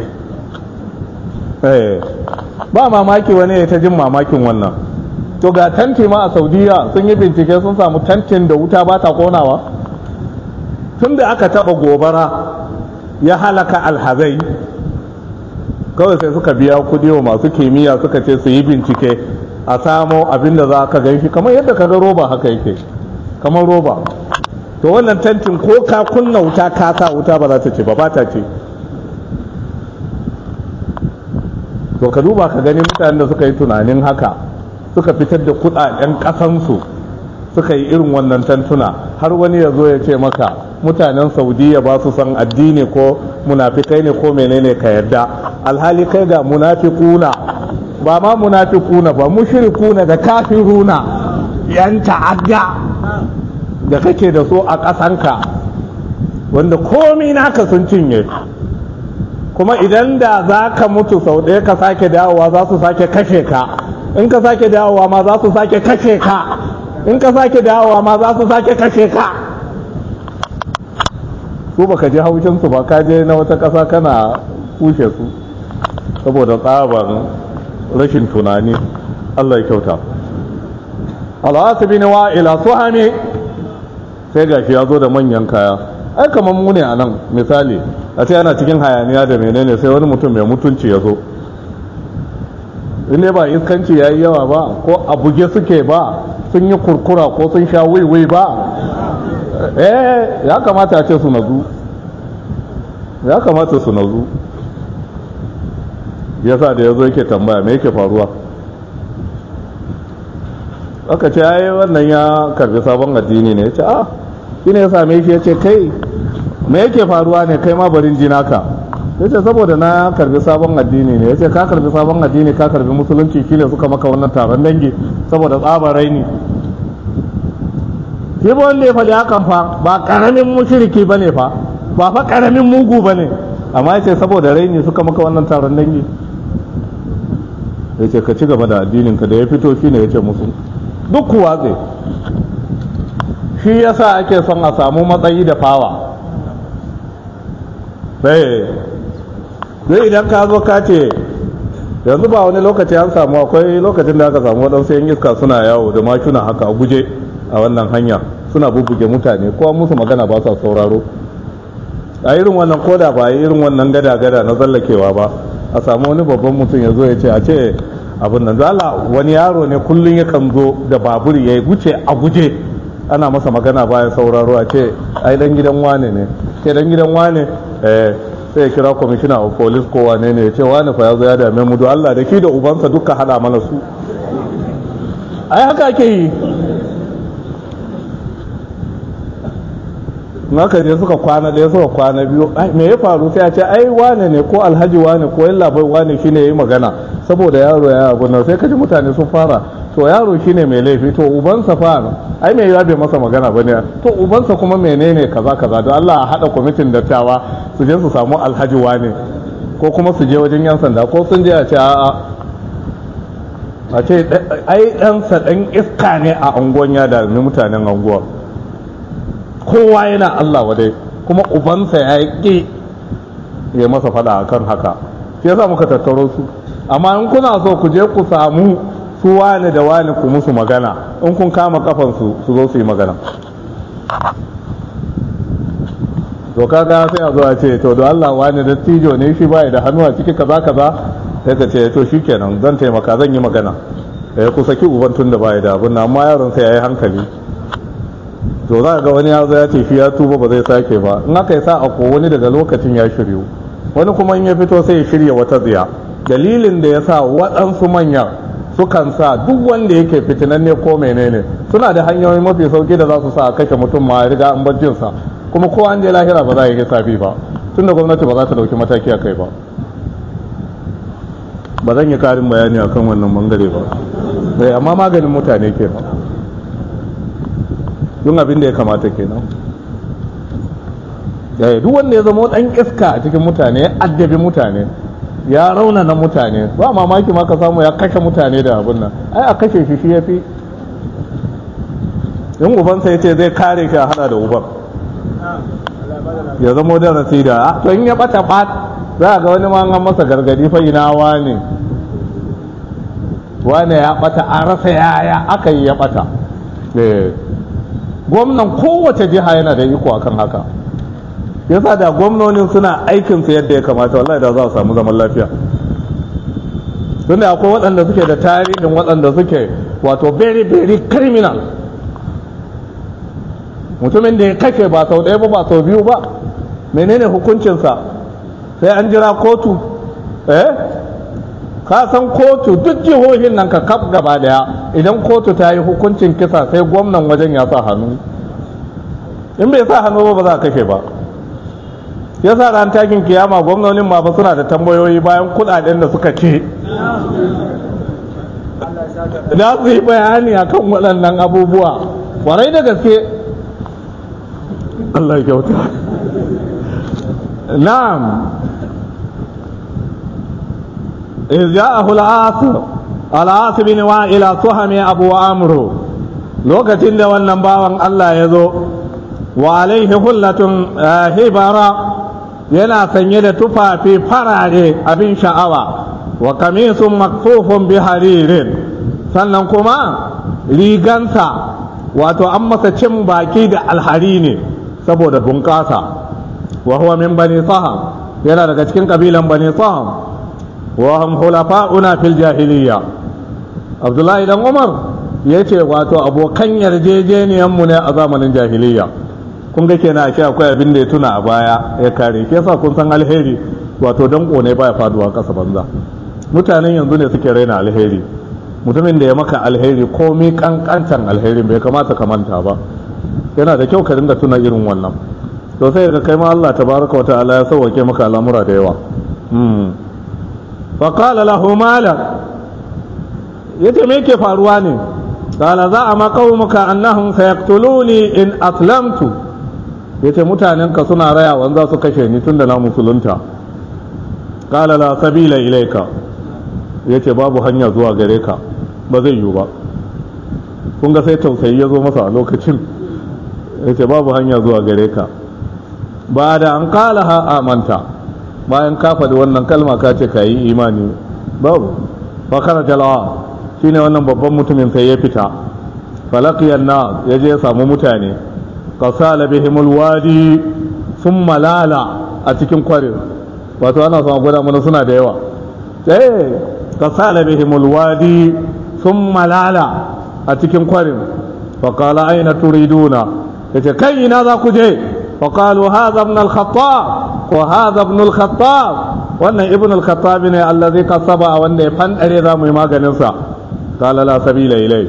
ba mamaki wani ya ta jin mamakin wannan to ga tanti ma a saudiya sun yi bincike sun samu tantin da wuta ba ta konawa tun da aka taba gobara ya halaka alhazai kawai sai suka biya kudi wa masu kimiyya suka ce su yi bincike a samo abin da za ka gan shi kamar yadda ka ga roba haka yake kamar roba to wannan tantin ko ka kunna wuta ka sa wuta ba za ta ce ba ba ta ce to ka duba ka gani mutanen da suka yi tunanin haka suka fitar da kudaden kasansu suka yi irin wannan tantuna har wani ya zo ya ce maka mutanen saudiya ba su san addini ko munafikai ne ko menene ka yarda alhali kai ga munafikuna ba ma munafikuna ba mushrikuna da kafiruna yan ta'adda da kake da su a ƙasanka wanda komi naka sun cinye kuma idan da za ka mutu sau ɗaya ka sake dawowa za su sake kashe ka in ka sake dawowa ma za su sake kashe ka in ka sake dawowa ma za su sake kashe ka su baka je haushinsu ba ka je na wata ƙasa kana kushe su saboda tsabar rashin tunani. Allah ya kyauta. Al-As bin Wa'il Suhami sai gashi ya zo da manyan kaya. Ai kamar mu ne anan misali a ce ana cikin hayaniya da menene sai wani mutum mai mutunci ya zo. In ne ba iskanci yayi yawa ba ko a buge suke ba sun yi kurkura ko sun sha wiwi ba eh ya kamata a ce su nazu ya kamata su nazu yasa da yazo yake tambaya me yake faruwa aka ce ai wannan ya karbi sabon addini ne yace ah shine ya same shi yace kai me yake faruwa ne kai ma barin jinaka yace saboda na karbi sabon addini ne yace ka karbi sabon addini ka karbi musulunci shine suka maka wannan taron dangi saboda tsabarai ne shi ba wanda ya faɗi hakan fa ba karamin mushriki bane fa ba fa karamin mugu bane amma yace saboda raini suka maka wannan taron dangi yace ka ci gaba da addinin ka da ya fito shine yace musu duk kuwa zai shi yasa ake son a samu matsayi da fawa sai sai idan ka zo ka ce yanzu ba wani lokaci an samu akwai lokacin da aka samu waɗansu yan iska suna yawo da makina haka a guje a wannan hanya suna bubbuge mutane ko musu magana ba sa sauraro a irin wannan koda ba a irin wannan gada-gada na zallakewa ba a samu wani babban mutum ya zo ya ce a ce abin nan zala wani yaro ne kullum yakan zo da babur ya wuce a guje ana masa magana bayan sauraro a ce ai dan gidan wane ne ke dan gidan wane eh sai ya kira kwamishina of police ko wane ne ya ce wane fa ya zo ya dame mu do Allah da ki da ubansa duka hada mana su ai haka ake yi naka je suka kwana ɗaya suka kwana biyu me ya faru sai a ce ai wane ne ko alhaji wane ko yalla bai wane shine yayi magana saboda yaro ya abu nan sai kaji mutane sun fara to yaro shine mai laifi to ubansa fa ai me ya bai masa magana bane to ubansa kuma menene kaza kaza don Allah a hada kwamitin dattawa su je su samu alhaji wane ko kuma su je wajen yan sanda ko sun je a ce a'a a ce ai dan sa dan iska ne a anguwan ya da mutanen anguwa kowa yana Allah wadai kuma ubansa ya ƙi ya masa fada akan haka shi yasa muka tattaro su amma in kuna so ku je ku samu su wani da wani ku musu magana in kun kama kafansu su zo su yi magana to kaga sai a zo a ce to da Allah wani da tijo ne shi bai da hannu a ciki kaza kaza sai ka ce to shikenan zan taimaka zan yi magana eh ku saki uban tun da bai da abun amma yaron sai yayi hankali to za ga wani ya zo ya ce shi ya tuba ba zai sake ba in aka yi sa a ko wani daga lokacin ya shiryu wani kuma in ya fito sai ya shirya wata tsiya dalilin da ya sa waɗansu manyan sukan sa duk wanda yake fitinan ne ko menene suna da hanyoyi mafi sauki da za su sa a kashe mutum ma riga an bar jinsa kuma ko an je lahira ba za a yi hisabi ba tunda gwamnati ba za ta dauki mataki a kai ba ba zan yi karin bayani akan wannan bangare ba amma maganin mutane ke ba yin abin da ya kamata kenan duk wanda ya zama dan iska a cikin mutane ya addabi mutane ya raunana mutane ba mamaki ma ka samu ya kashe mutane da abin nan ai a kashe shi shi ya fi in ubansa ya ce zai kare shi a hada da uban ya zama da rasida to in ya bata bat za a ga wani ma an masa gargadi fa ina wane wane ya bata a rasa yaya aka yi ya bata gwamnan kowace jiha yana da iko akan haka yasa da gwamnonin suna aikinsu yadda ya kamata wallahi da za a samu zaman lafiya tunda akwai waɗanda suke da tarihin waɗanda suke wato very very criminal mutumin da ya kashe ba sau ɗaya ba ba sau biyu ba menene hukuncinsa sai an jira kotu eh ka san kotu duk jihohin nan ka kaf gaba daya idan kotu ta yi hukuncin kisa sai gwamnan wajen ya sa hannu in bai sa hannu ba ba za a kashe ba ya sa ran takin kiyama gwamnonin ma ba suna da tambayoyi bayan kudaden da suka ce na su yi bayani akan waɗannan abubuwa warai da gaske Allah ya kyauta na'am إذ جاءه العاص العاص بن وائل صهمي أبو عمرو لوكتين ده wannan bawan Allah yazo wa alaihi hullatun hibara yana sanye da tufafi farare abin sha'awa wa qamisun makfufun bi haririn, sannan kuma rigansa wato an masa cin baki da alhari ne saboda bunƙasa. wa huwa min bani saham, yana daga cikin kabilan bani saham. wa hum hulafa'una fil jahiliya. Abdullahi dan Umar yace wato abokan yarjejeniyan mu ne a zamanin jahiliya. kun ga kenan ashe akwai abin da ya tuna a baya ya kare shi, yasa kun san alheri wato danko ne baya faduwa kasa banza. mutanen yanzu ne suke raina alheri. mutumin da ya maka alheri komai kankancan alheri bai kamata ka manta ba, yana da kyau ka dinga tuna irin wannan. to sai ga kai ma Allah tabaraka wa ta'ala ya sauke maka al'amura da yawa. hmm fa qala lahu malak, yace me yake faruwa ne? qala za'ama qaumuka annahum sayaqtuluni in aslamtu, yace mutanenka suna raya wanda su kashe ni tunda na musulunta. qala la sabila ilayka, yace babu hanya zuwa gare ka, ba zai yiwu ba. kun ga sai tausayi ya zo masa a lokacin, yace babu hanya zuwa gare ka. ba da an kala ha amanta, bayan ka faɗi wannan kalma ka ce ka yi imani, babu. fakara jalawa, shine wannan babban mutumin sai ya fita. falaqiyan na ya je ya samu mutane, qasala bihimul wadi thumma lala a cikin kwarin, wato ana son gwada mana suna da yawa. eh qasala bihimul wadi thumma lala a cikin kwarin. faqala aina turiduna, yace kai ina za ku je? فقالوا هذا ابن الخطاب وهذا ابن الخطاب، wannan ibn al-khattab ne allazi kasaba wanda ya fandare za mu yi maganin sa. qala la sabila ilai,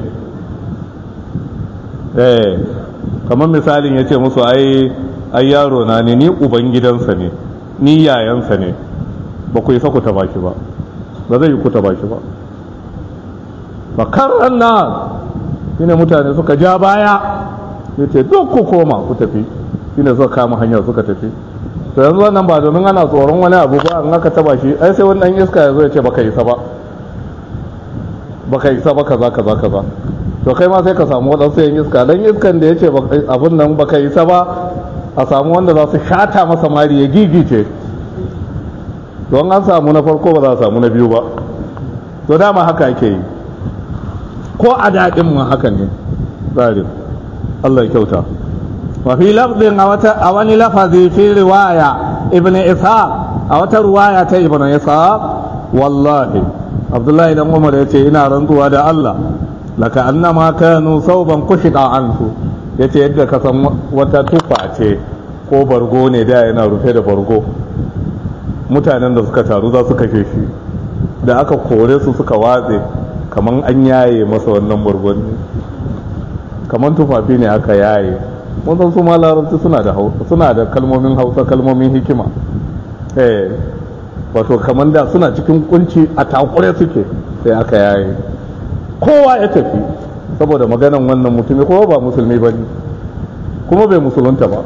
eh kamar misalin yace musu ai ai yaro na ne, ni uban gidansa ne, ni yayansa ne, ba ku yi sa ku taba shi ba, ba zai yi ku taba shi ba. fa karranna, shine mutane suka ja baya, yace duk ku koma ku tafi, shine suka kama hanyar suka tafi. to yanzu wannan ba domin ana tsoron wani abu ba, an aka taba shi ai sai wannan iska ya zo ya ce baka isa ba, baka isa ba kaza kaza kaza. to kai ma sai ka samu wadansu yan iska, dan iskan da ya ce abun nan baka isa ba, a samu wanda za su shata masa mari ya gigice. don an samu na farko ba za a samu na biyu ba. to dama haka ake yi, ko a daɗin mu haka ne tsarin. Allah ya kyauta. وفي لفظ أواني لفظي في رواية ابن إسحاق أو رواية ابن إسحاق والله عبد الله بن عمر يتي إنا رنتوا هذا الله لكأنما كانوا صوبا قشط عنه يتي يدك وتتفع ko bargo ne da yana rufe da bargo. mutanen da suka taru za su kashe shi, da aka kore su suka watse kaman an yaye masa wannan bargon ne, kaman tufafi ne aka yaye. mun san su ma larabci suna da suna da kalmomin hausa, kalmomin hikima. eh wato kaman da suna cikin kunci a takure suke, sai aka yaye kowa ya tafi saboda maganan wannan mutumi, kowa ba musulmi ba ne kuma bai musulunta ba,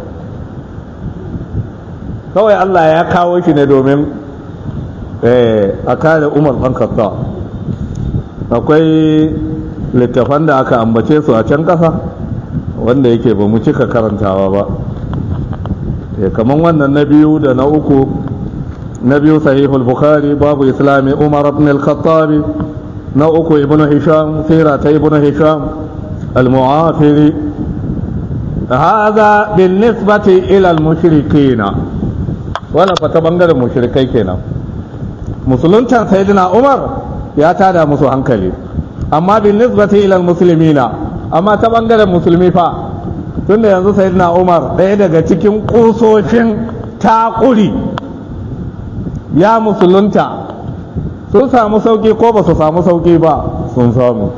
kawai Allah ya kawo shi ne domin eh a kare Umar ɗan Khattab. akwai littafan da aka ambace su a can ƙasa wanda yake ba mu cika karantawa ba, kaman wannan na biyu da na uku. na biyu sahihul bukhari babu islami Umar ibn al-Khattab, na uku ibn Hisham sira ta ibn Hisham al-Mu'afiri. hadha bin nisbati ila al-mushrikin, wannan fa ta bangaren mushrikai kenan. musulunta sayyidina Umar ya tada musu hankali, amma bin nisbati ila al-muslimina, amma ta bangaren musulmi fa, tunda yanzu sayyidina Umar ɗaya daga cikin kusoshin takuri ya musulunta, sun samu sauki ko ba su samu sauki ba? sun samu.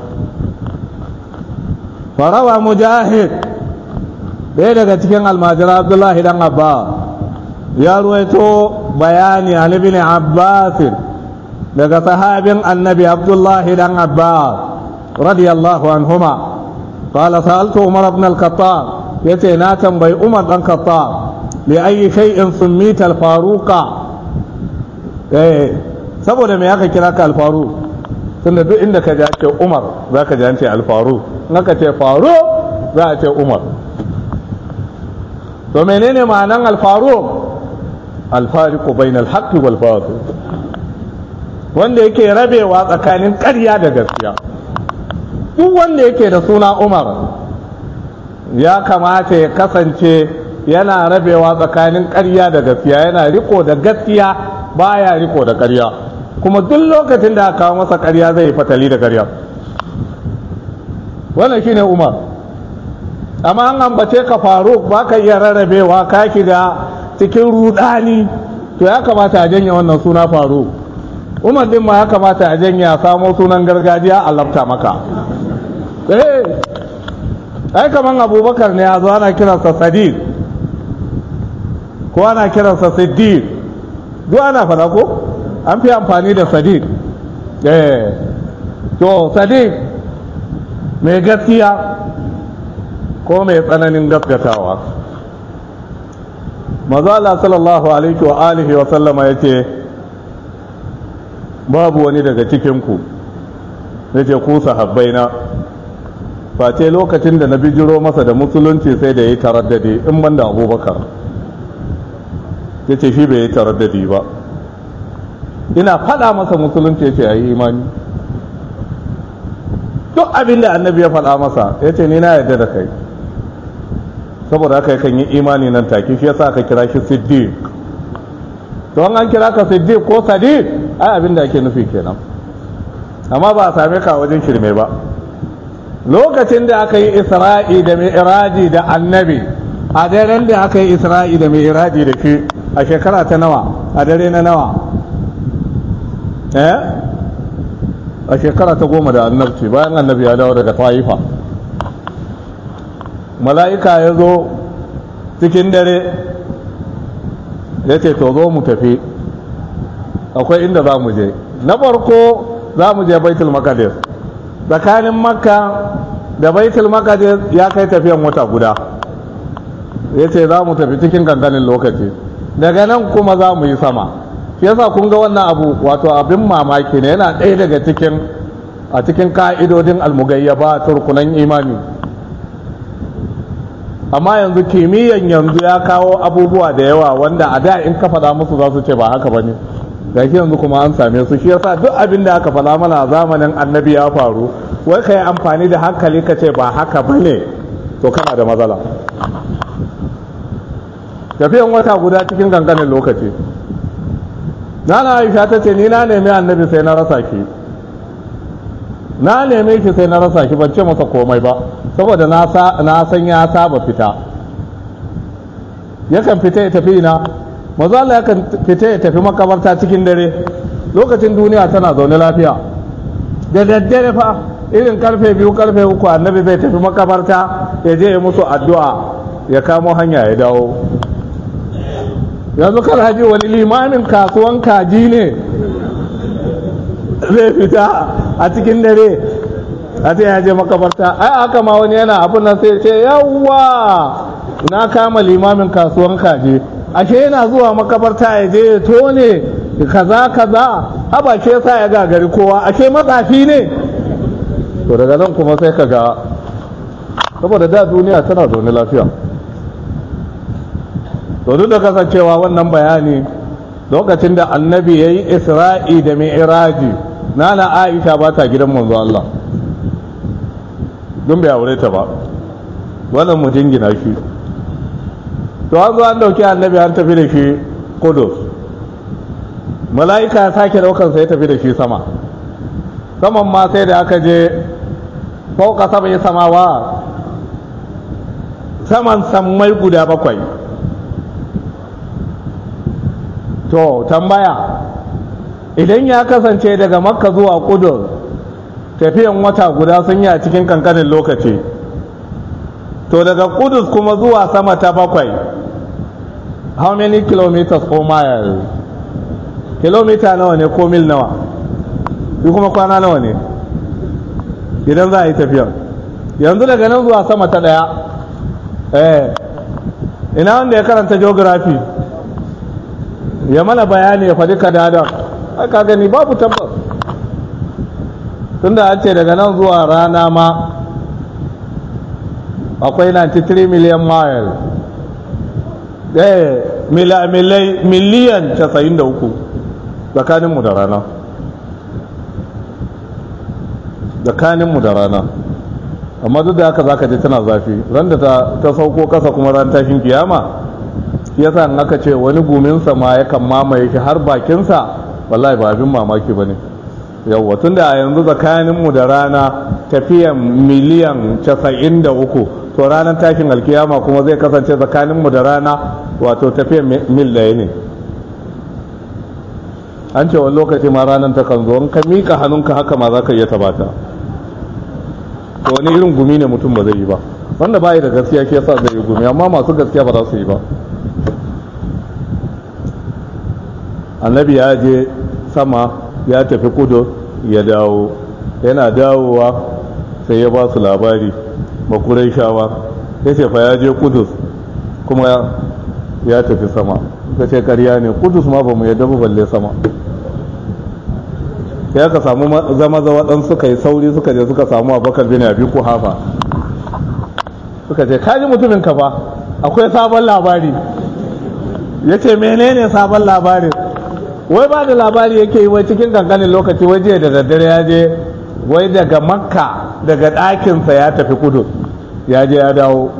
farawa mujahid ɗaya daga cikin almajira Abdullahi dan Abba ya ruwaito bayani an ibn Abbas daga sahabin annabi Abdullahi dan Abba radiyallahu anhuma. قال سألت عمر بن الخطاب، يتي ناتم بي عمر بن الخطاب لأي شيء سميت الفاروق. eh saboda me aka kira ka al-faruq? tunda duk inda ka ji ake Umar zaka ji an ce al-faruq, naka ce faruq za a ce Umar. to menene ma'anan al-faruq? al-fariqu bainal haqqi wal batil, wanda yake rabewa tsakanin ƙarya da gaskiya. Duk wanda yake da suna Umar ya kamata ya kasance yana rabewa tsakanin ƙarya da gaskiya, yana riko da gaskiya baya riko da ƙarya, kuma duk lokacin da aka kawo masa ƙarya zai yi fatali da ƙarya. Wannan shine Umar. Amma an ambace ka Faruk ba ka iya rarrabewa, ka shiga cikin rudani, to ya kamata a janye wannan suna Faruk. Umar din ma ya kamata a janye a samo sunan gargajiya a lafta maka. Eh, ai kaman Abubakar ne ya zo ana kiransa Sadiq ko ana kiransa Siddiq, duk ana fada ko an fi amfani da Sadiq. Eh, to Sadiq mai gaskiya ko mai tsananin gaskatawa. Maza Allah sallallahu alaihi wa alihi wa sallama yace babu wani daga cikin ku yace ku sahabbaina face lokacin da na bijiro masa da musulunci sai da yayi taraddadi, in banda Abubakar yace shi bai yi taraddadi ba. Ina fada masa musulunci yace ayi imani. Duk abin da annabi ya faɗa masa ya ce ni na yarda da kai, saboda haka yakan yi imani nan take, shi yasa aka kira shi Siddiq. To an kira ka Siddiq ko Sadiq ai abin da ake nufi kenan, amma ba a same ka wajen shirme ba. Lokacin da aka yi Isra'i da Mi'raji da annabi, a daren da aka yi Isra'i da Mi'raji da shi a shekara ta nawa, a dare na nawa, eh a shekara ta goma da annabci, bayan annabi ya dawo daga Taifa. Mala'ika ya zo cikin dare ya ce to zo mu tafi, akwai inda za mu je. Na farko za mu je Baitul Maqdis, tsakanin Makka da Baitul Maqdis ya kai tafiyan wata guda. Ya ce za mu tafi cikin kankanin lokaci, daga nan kuma za mu yi sama. Shi yasa kun ga wannan abu wato abin mamaki ne, yana ɗaya daga cikin a cikin ka'idodin almugayyaba turkunan imani. Amma yanzu kimiyyan yanzu ya kawo abubuwa da yawa wanda a da in ka faɗa musu za su ce ba haka bane, ga shi yanzu kuma an same su. Shi yasa duk abin da aka faɗa mana a zamanin annabi ya faru, wai ka yi amfani da hankali ka ce ba haka bane, to kana da matsala. Tafiyan wata guda cikin kankanin lokaci. Nana Aisha ta ce ni na nemi annabi sai na rasa ki, na neme ki sai na rasa ki, ban ce masa komai ba saboda na san ya saba fita, yakan fita ya tafi ina, maza Allah yakan fita ya tafi makabarta cikin dare, lokacin duniya tana zaune lafiya. Da daddare fa irin karfe biyu karfe uku annabi zai tafi makabarta ya je ya musu addu'a ya kamo hanya ya dawo. Yanzu kar haji wani limamin kasuwan kaji ne zai fita a cikin dare a ce ya je makabarta. Ai aka ma wani yana abin nan sai ce yawwa na kama limamin kasuwan kaji, ashe yana zuwa makabarta ya je ya tone kaza kaza, haba ke sa ya gagari kowa, ashe matsafi ne. To daga nan kuma sai ka ga saboda da duniya tana zaune lafiya. To duk da kasancewa wannan bayani lokacin da annabi ya yi Isra'i da Mi'raji, nana Aisha ba ta gidan manzo Allah don bai aure ta ba, wannan mu jingina shi. To an zo an dauki annabi an tafi da shi Kudus, mala'ika ya sake daukan sa ya tafi da shi sama. Saman ma sai da aka je fauka sama ya samawa, saman sammai guda bakwai. To tambaya, idan ya kasance daga Makka zuwa Kudus tafiyan wata guda sun yi a cikin kankanin lokaci, to daga Kudus kuma zuwa sama ta bakwai, how many kilometers or miles? Kilomita nawa ne ko mil nawa? Yi kuma kwana nawa ne idan za a yi tafiyan? Yanzu daga nan zuwa sama ta daya, eh ina wanda ya karanta geography ya mana bayani ya faɗi kadada. Aka gani babu tabbas, tunda an ce daga nan zuwa rana ma akwai ninety-three million miles, eh miliyan casa'in da uku tsakaninmu da rana. tsakaninmu da rana, amma duk da haka za ka ji tana zafi ran da ta sauko kasa kuma ran tashin kiyama. Yasa in aka ce wani guminsa ma yakan mamaye shi har bakinsa, wallahi ba abin mamaki ba ne. Yawwa tun da a yanzu tsakaninmu da rana tafiyan miliyan casa'in da uku, to ranar tashin alkiyama kuma zai kasance tsakaninmu da rana wato tafiyan mil ɗaya ne. An ce wani lokaci ma ranar ta kan zo in ka miƙa hannunka haka ma za ka iya tabata. To wani irin gumi ne mutum ba zai yi ba, wanda ba yi da gaskiya shi yasa zai yi gumi, amma masu gaskiya ba za su yi ba. Annabi ya je sama ya tafi kudu ya dawo, yana dawowa sai ya ba su labari makurai shawa ya ce fa ya je kudus kuma ya tafi sama. Ka ce karya ne, kudus ma ba mu yadda ba balle sama. sai aka samu zama za waɗansu suka yi sauri suka je suka samu Abubakar bin Abi Kuhafa suka ce kaji mutumin ka ba akwai sabon labari. Yace menene sabon labarin? Wai ba da labari yake yi wai cikin kankanin lokaci waje da daddare ya je wai daga Makka daga ɗakinsa ya tafi kudu ya je ya dawo.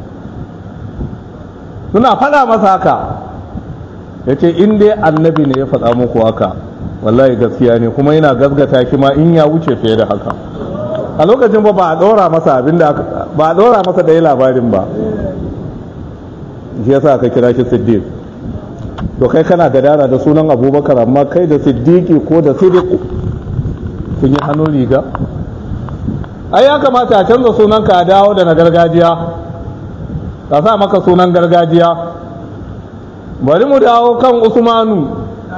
Suna faɗa masa haka, ya ce in dai annabi ne ya faɗa muku haka wallahi gaskiya ne, kuma yana gasgata shi ma in ya wuce fiye da haka. A lokacin ba ba a ɗora masa abinda ba a ɗora masa da ya labarin ba, shi yasa aka kira shi siddiq. To kai kana gadara da sunan Abubakar amma kai da siddiqi ko da sidiku sun yi hannun riga. Ai ya kamata a canza sunanka a dawo da na gargajiya, ka sa maka sunan gargajiya. Bari mu dawo kan Usmanu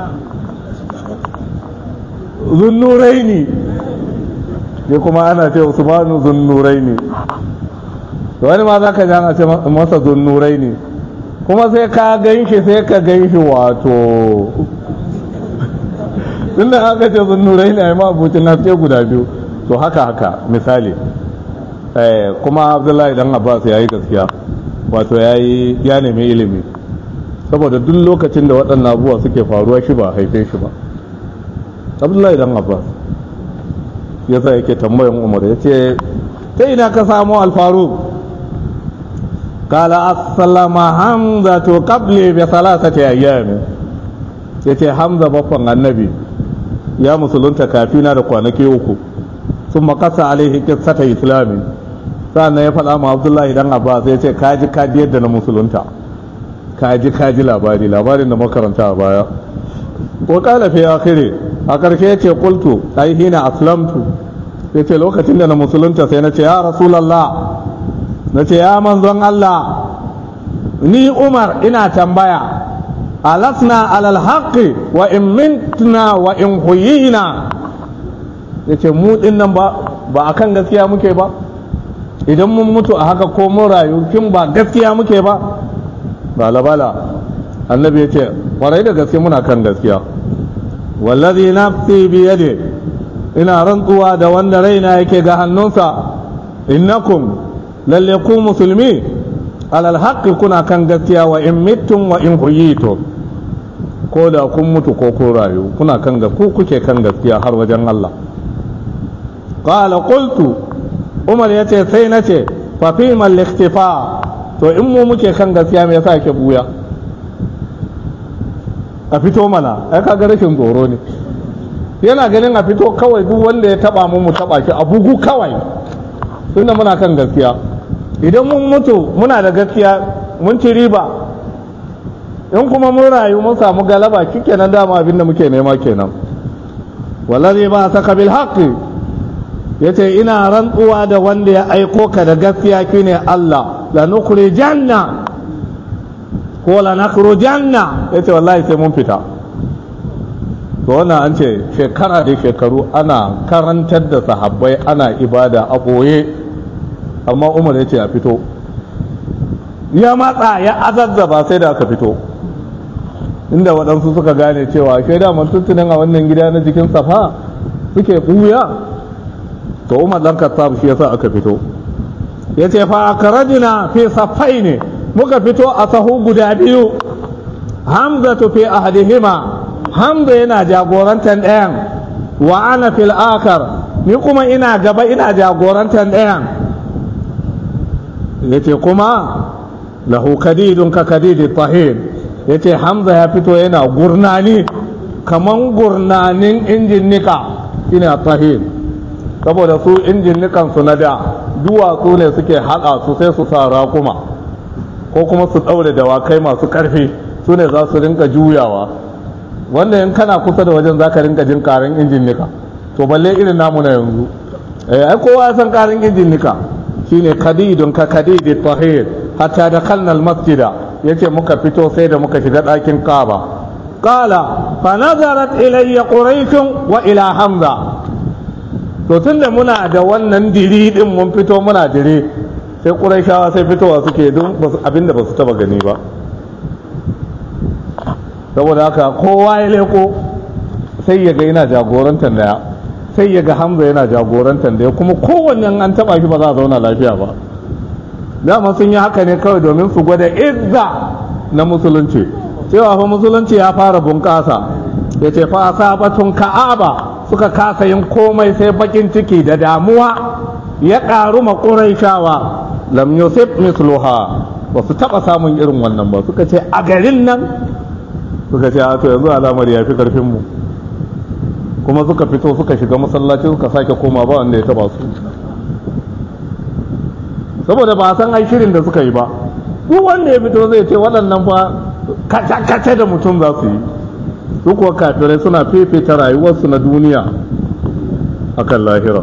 Zunnuraini, ne kuma ana ce Usmanu Zunnuraini, to wani ma za ka ji ana ce masa Zunnuraini, kuma sai ka ganshi sai ka ganshi wato tunda aka ce Zunnuraini ai ma abucin haske guda biyu. To haka haka misali eh, kuma Abdullahi dan Abbas ya yi gaskiya, wato ya yi ya nemi ilimi, saboda duk lokacin da waɗannan abubuwa suke faruwa shi ba haife shi ba. Abdullahi dan Abbas yasa yake tambayan Umar, ya ce ta ina ka samu alfaru? Kala aslama Hamza to qabli bi salasati ayyam, yace Hamza baffan annabi ya musulunta kafina da kwanaki uku. Sun makasa alaihi kissata islami, sannan ya faɗa ma Abdullahi dan Abbas ya ce kaji kaji yadda na musulunta, kaji kaji labari labarin da makaranta a baya. Ko kala fi akhiri, a karshe ya ce qultu ai hina aslamtu, ya ce lokacin da na musulunta sai na ce ya rasulullah, na ce ya manzon Allah, ni Umar ina tambaya alasna alal haqqi wa in mintna wa in huyina, ya ce mu din nan ba ba akan gaskiya muke ba, idan mun mutu a haka ko mun rayu kin ba gaskiya muke ba? Bala bala, annabi ya ce kwarai da gaske muna kan gaskiya. Wallazi nafsi bi yadi, ina rantsuwa da wanda raina yake ga hannunsa, innakum lalle ku musulmi alal haqqi kuna kan gaskiya wa in mittum wa in huyitum, ko da kun mutu ko kun rayu kuna kan gaskiya, ku kuke kan gaskiya har wajen Allah. Qala qultu, Umar yace sai nace fa fi mal ikhtifa, to in mu muke kan gaskiya me yasa yake buya? A fito mana, ai kaga rashin tsoro ne. Yana ganin a fito kawai duk wanda ya taba mu mu taba shi a bugu kawai, tunda muna kan gaskiya. Idan mun mutu muna da gaskiya mun ci riba, in kuma mun rayu mun samu galaba kikenan, dama abin da muke nema kenan. Wallazi ba saka bil haqqi, yace ina rantsuwa da wanda ya aiko ka da gaskiya shine Allah, la nukhrijanna ko la nakhrujanna, yace wallahi sai mun fita. To wannan an ce shekara da shekaru ana karantar da sahabbai ana ibada a boye, amma Umar yace a fito, ya matsa ya azazzaba sai da aka fito, inda waɗansu suka gane cewa kai da tuntunin a wannan gida na jikin safa suke buya. To Umar dan Khattab shi yasa aka fito, yace fa akarajna fi saffaini, muka fito a sahu guda biyu. Hamza fi ahadihima, Hamza yana jagorantar ɗayan, wa ana fil akhar, ni kuma ina gaba ina jagorantar ɗayan. yace kuma lahu kadidun ka kadidi tahir, yace Hamza ya fito yana gurnani kaman gurnanin injin nika shine tahir, saboda su injin nikan su na da duwatsu ne suke haɗa su sai su sa raƙuma ko kuma su ɗaure dawakai masu ƙarfi, su ne za su rinka juyawa, wanda in kana kusa da wajen za ka rinka jin ƙarin injin nika. To balle irin namu na yanzu, ai kowa ya san ƙarin injin nika shine kadidun ka kadidi tahir. Hatta da kalnal masjida, yace muka fito sai da muka shiga ɗakin Kaaba. Qala fa nazarat ilayya quraish wa ila Hamza. To tunda muna da wannan diri din mun fito muna dire, sai Qurayshawa sai fitowa suke don abinda ba su taba gani ba. Saboda haka kowa ya leko sai ya ga yana jagorantar daya, sai ya ga Hamza yana jagorantar daya, kuma kowanne an taba shi ba za a zauna lafiya ba. Dama sun yi haka ne kawai domin su gwada izza na musulunci, cewa fa musulunci ya fara bunƙasa. Ya ce fa sabatun ka'aba suka kasa yin komai sai bakin ciki da damuwa ya ƙaru ma Qurayshawa. Lam yusib misluha, ba su taɓa samun irin wannan ba. Suka ce a garin nan, suka ce a to yanzu al'amari ya fi ƙarfin mu, kuma suka fito suka shiga masallaci suka sake koma ba wanda ya taɓa su, saboda ba san ai shirin da suka yi ba. Duk wanda ya fito zai ce waɗannan fa kace da mutum za su yi. Su kuwa kafirai suna fifita rayuwarsu na duniya akan lahira.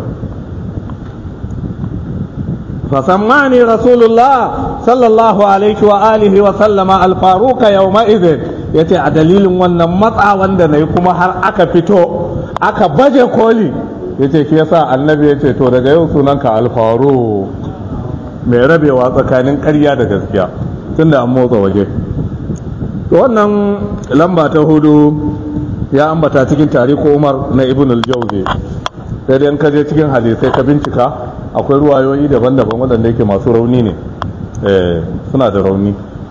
fasammani rasulullah sallallahu alaihi wa alihi wa sallama alfaruka yawma idhin, yace a dalilin wannan matsa wanda nayi kuma har aka fito aka baje koli, yace shi yasa annabi yace to daga yau sunanka alfaru, mai rabewa tsakanin ƙarya da gaskiya, tunda an motsa waje. To wannan lamba ta hudu ya ambata cikin tarihi Umar na Ibn al-Jawzi, sai dai ka je cikin hadisai ka bincika akwai ruwayoyi daban-daban waɗanda yake masu rauni ne, eh suna da rauni.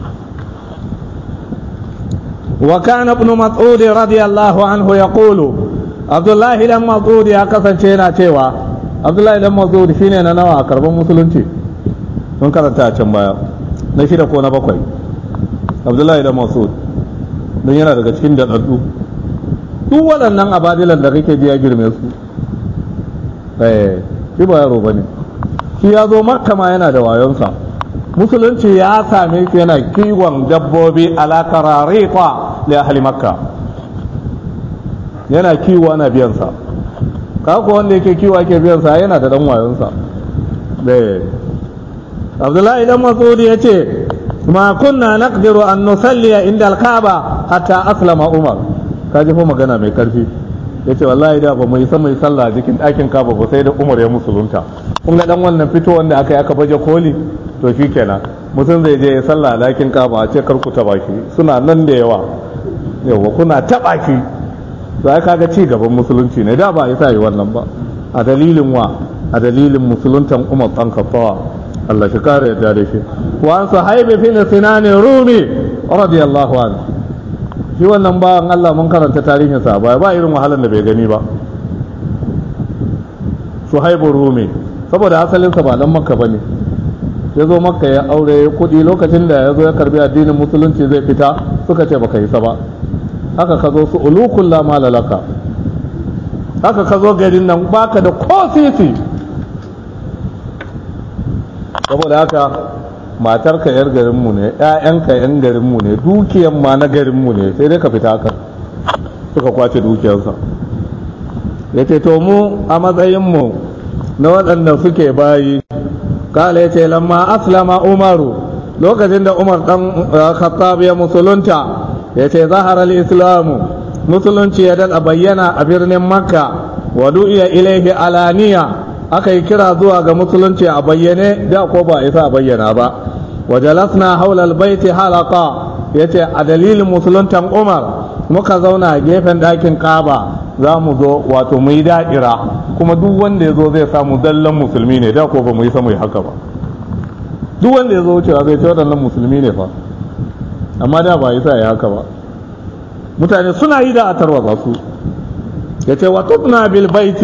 Wa kana ibn Mas'ud radiyallahu anhu yaqulu, Abdullah ibn Mas'ud ya kasance yana cewa, Abdullah ibn Mas'ud shine na nawa a karban musulunci, mun karanta a can baya, na shida ko na bakwai. Abdullah ibn Mas'ud don yana daga cikin dadaddu, duk waɗannan abadilan da kake ji ya girme su, eh shi ba yaro bane. Shi ya zo Makka ma yana da wayonsa, musulunci ya same shi yana kiwon dabbobi ala karariqa li ahli Makka, yana kiwo ana biyan sa. Kaga wanda yake kiwo ake biyan sa yana da dan wayonsa. eh Abdullahi ibn Mas'ud yace ma kunna naqdiru an nusalli inda al-Kaaba hatta aslama Umar. Kaji fa magana mai karfi, yace wallahi da ba mu yi sama sallah cikin ɗakin Kaaba ba sai da Umar ya musulunta. Kun ga dan wannan fito wanda aka yi aka baje koli, to shikenan mutum zai je ya sallah a ɗakin Kaaba a ce kar ku taba shi, suna nan da yawa, yawa kuna taba shi, to ai kaga ci gaban musulunci ne, da ba ya sa yi wannan ba. A dalilin wa? A dalilin musuluntan Umar ɗan Khattaab, Allah shi kare yadda da shi. Wa an sahibi bin Sinan Rumi radiyallahu anhu, shi wannan bayan Allah mun karanta tarihin sa ba ba irin wahalar da bai gani ba. Suhaibu Rumi, saboda asalin sa ba dan Makka bane, ya zo Makka ya aure kudi, lokacin da ya zo ya karbi addinin musulunci zai fita suka ce baka yi sa ba, haka ka zo su ulukul la malalaka, haka ka zo garin nan baka da ko sisi, saboda haka matarka yar garinmu ne, ƴaƴanka yan garinmu ne, dukiyan ma na garinmu ne, sai dai ka fita haka. Suka kwace dukiyarsa. Yace to mu a matsayinmu na waɗanda suke bayi, kala yace lamma aslama Umaru, lokacin da Umar dan Khattab ya musulunta, yace zahara al-islamu, musulunci ya dada bayyana a birnin Makka, wa du'iya ilaihi alaniya, aka yi kira zuwa ga musulunci a bayyane, da ko ba isa a bayyana ba. wajalasna haula albayti halaqa, yace a dalilin musuluntan Umar muka zauna a gefen ɗakin Kaaba, za mu zo wato mu yi da'ira, kuma duk wanda ya zo zai samu dallan musulmi ne, da ko ba mu yi samu haka ba. Duk wanda ya zo wucewa zai ce waɗannan musulmi ne fa, amma da ba isa ya haka ba. Mutane suna yi da a tarwatsa su. Yace wa tubna bil baiti,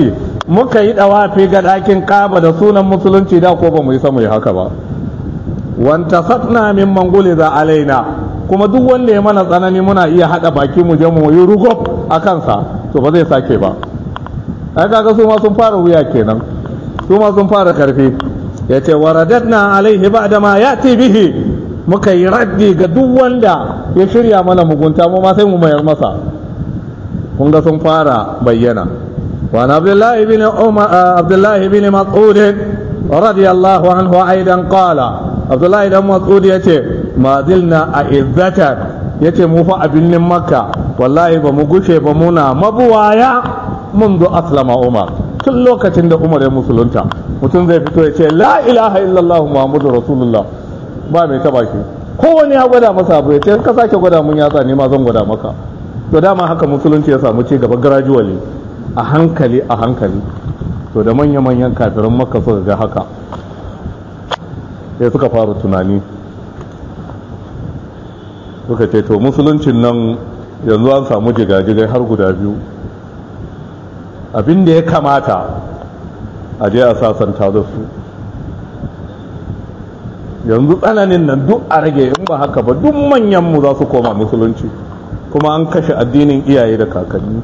muka yi dawafi ga ɗakin Kaaba da sunan musulunci da ko ba mu yi samu haka ba wanta satna min manguli za alaina kuma duk wanda ya mana tsanani muna iya hada baki mu je mu yi rugob a kansa to ba zai sake ba ai kaga su ma sun fara wuya kenan su ma sun fara karfi yace waradatna alaihi ba'da ma yati bihi muka yi raddi ga duk wanda ya shirya mana mugunta mu ma sai mu mayar masa kun ga sun fara bayyana wa abdullah ibn umar abdullah ibn mas'ud radiyallahu anhu aidan qala abdullah ibn mas'ud yace ma zilna a'izzatan yace mu fa abin makka wallahi ba mu gushe ba muna mabuwaya منذ أسلم عمر tun lokacin da Umar ya musulunta mutum zai fito ya ce la ilaha illallah muhammadu rasulullah ba mai taba shi kowane ya gwada masa abu ya ce ka sake gwada mun yatsa ne ma zan gwada maka to dama haka musulunci ya samu ci gaba gradually a hankali a hankali to da manya-manyan kafirin makka suka ga haka sai suka fara tunani suka ce to musuluncin nan yanzu an samu jigajigai har guda biyu abin da ya kamata a je a sasanta da su yanzu tsananin nan duk a rage in ba haka ba duk manyanmu za su koma musulunci kuma an kashe addinin iyaye da kakanni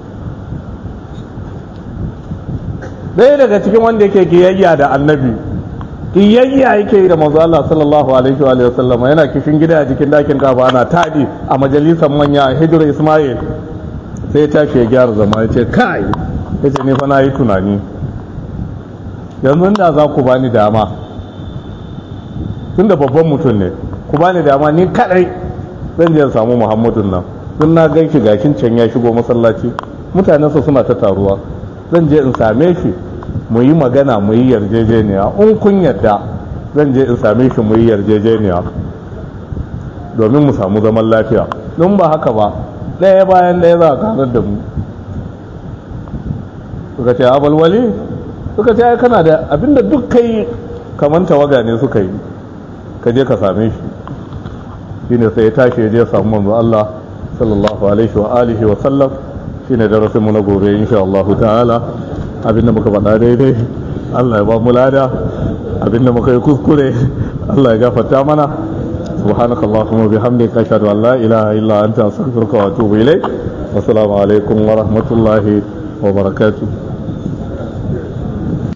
ɗaya daga cikin wanda yake kiyayya da annabi kiyayya yake yi da manzo Allah sallallahu alaihi wa sallam yana kishin gida a jikin dakin Kaaba ana tadi a majalisar manya Hijr Ismail sai ya tashi ya gyara zama ya ce kai ya ce ne fa na yi tunani yanzu da za ku bani dama tun da babban mutum ne ku bani dama ni kadai zan je samu muhammadun nan tun na gan shi gashin can ya shigo masallaci mutanensa suna ta taruwa zan je in same shi mu yi magana mu yi yarjejeniya in kun yarda zan je in same shi mu yi yarjejeniya domin mu samu zaman lafiya don ba haka ba ɗaya bayan ɗaya za a karar da mu suka ce abalwali suka ce ai kana da abinda duk kai kamar tawaga ne suka yi ka je ka same shi shine sai ya tashi ya je samu manzo Allah sallallahu alaihi wa alihi wa sallam shine darasin mu na gobe insha Allah ta'ala abinda muka faɗa daidai Allah ya ba mu lada abinda muka yi kuskure Allah ya gafarta mana subhanakallahumma bihamdika ashhadu an la ilaha illa anta astaghfiruka wa atubu ilayk wa assalamu alaikum wa rahmatullahi wa barakatuh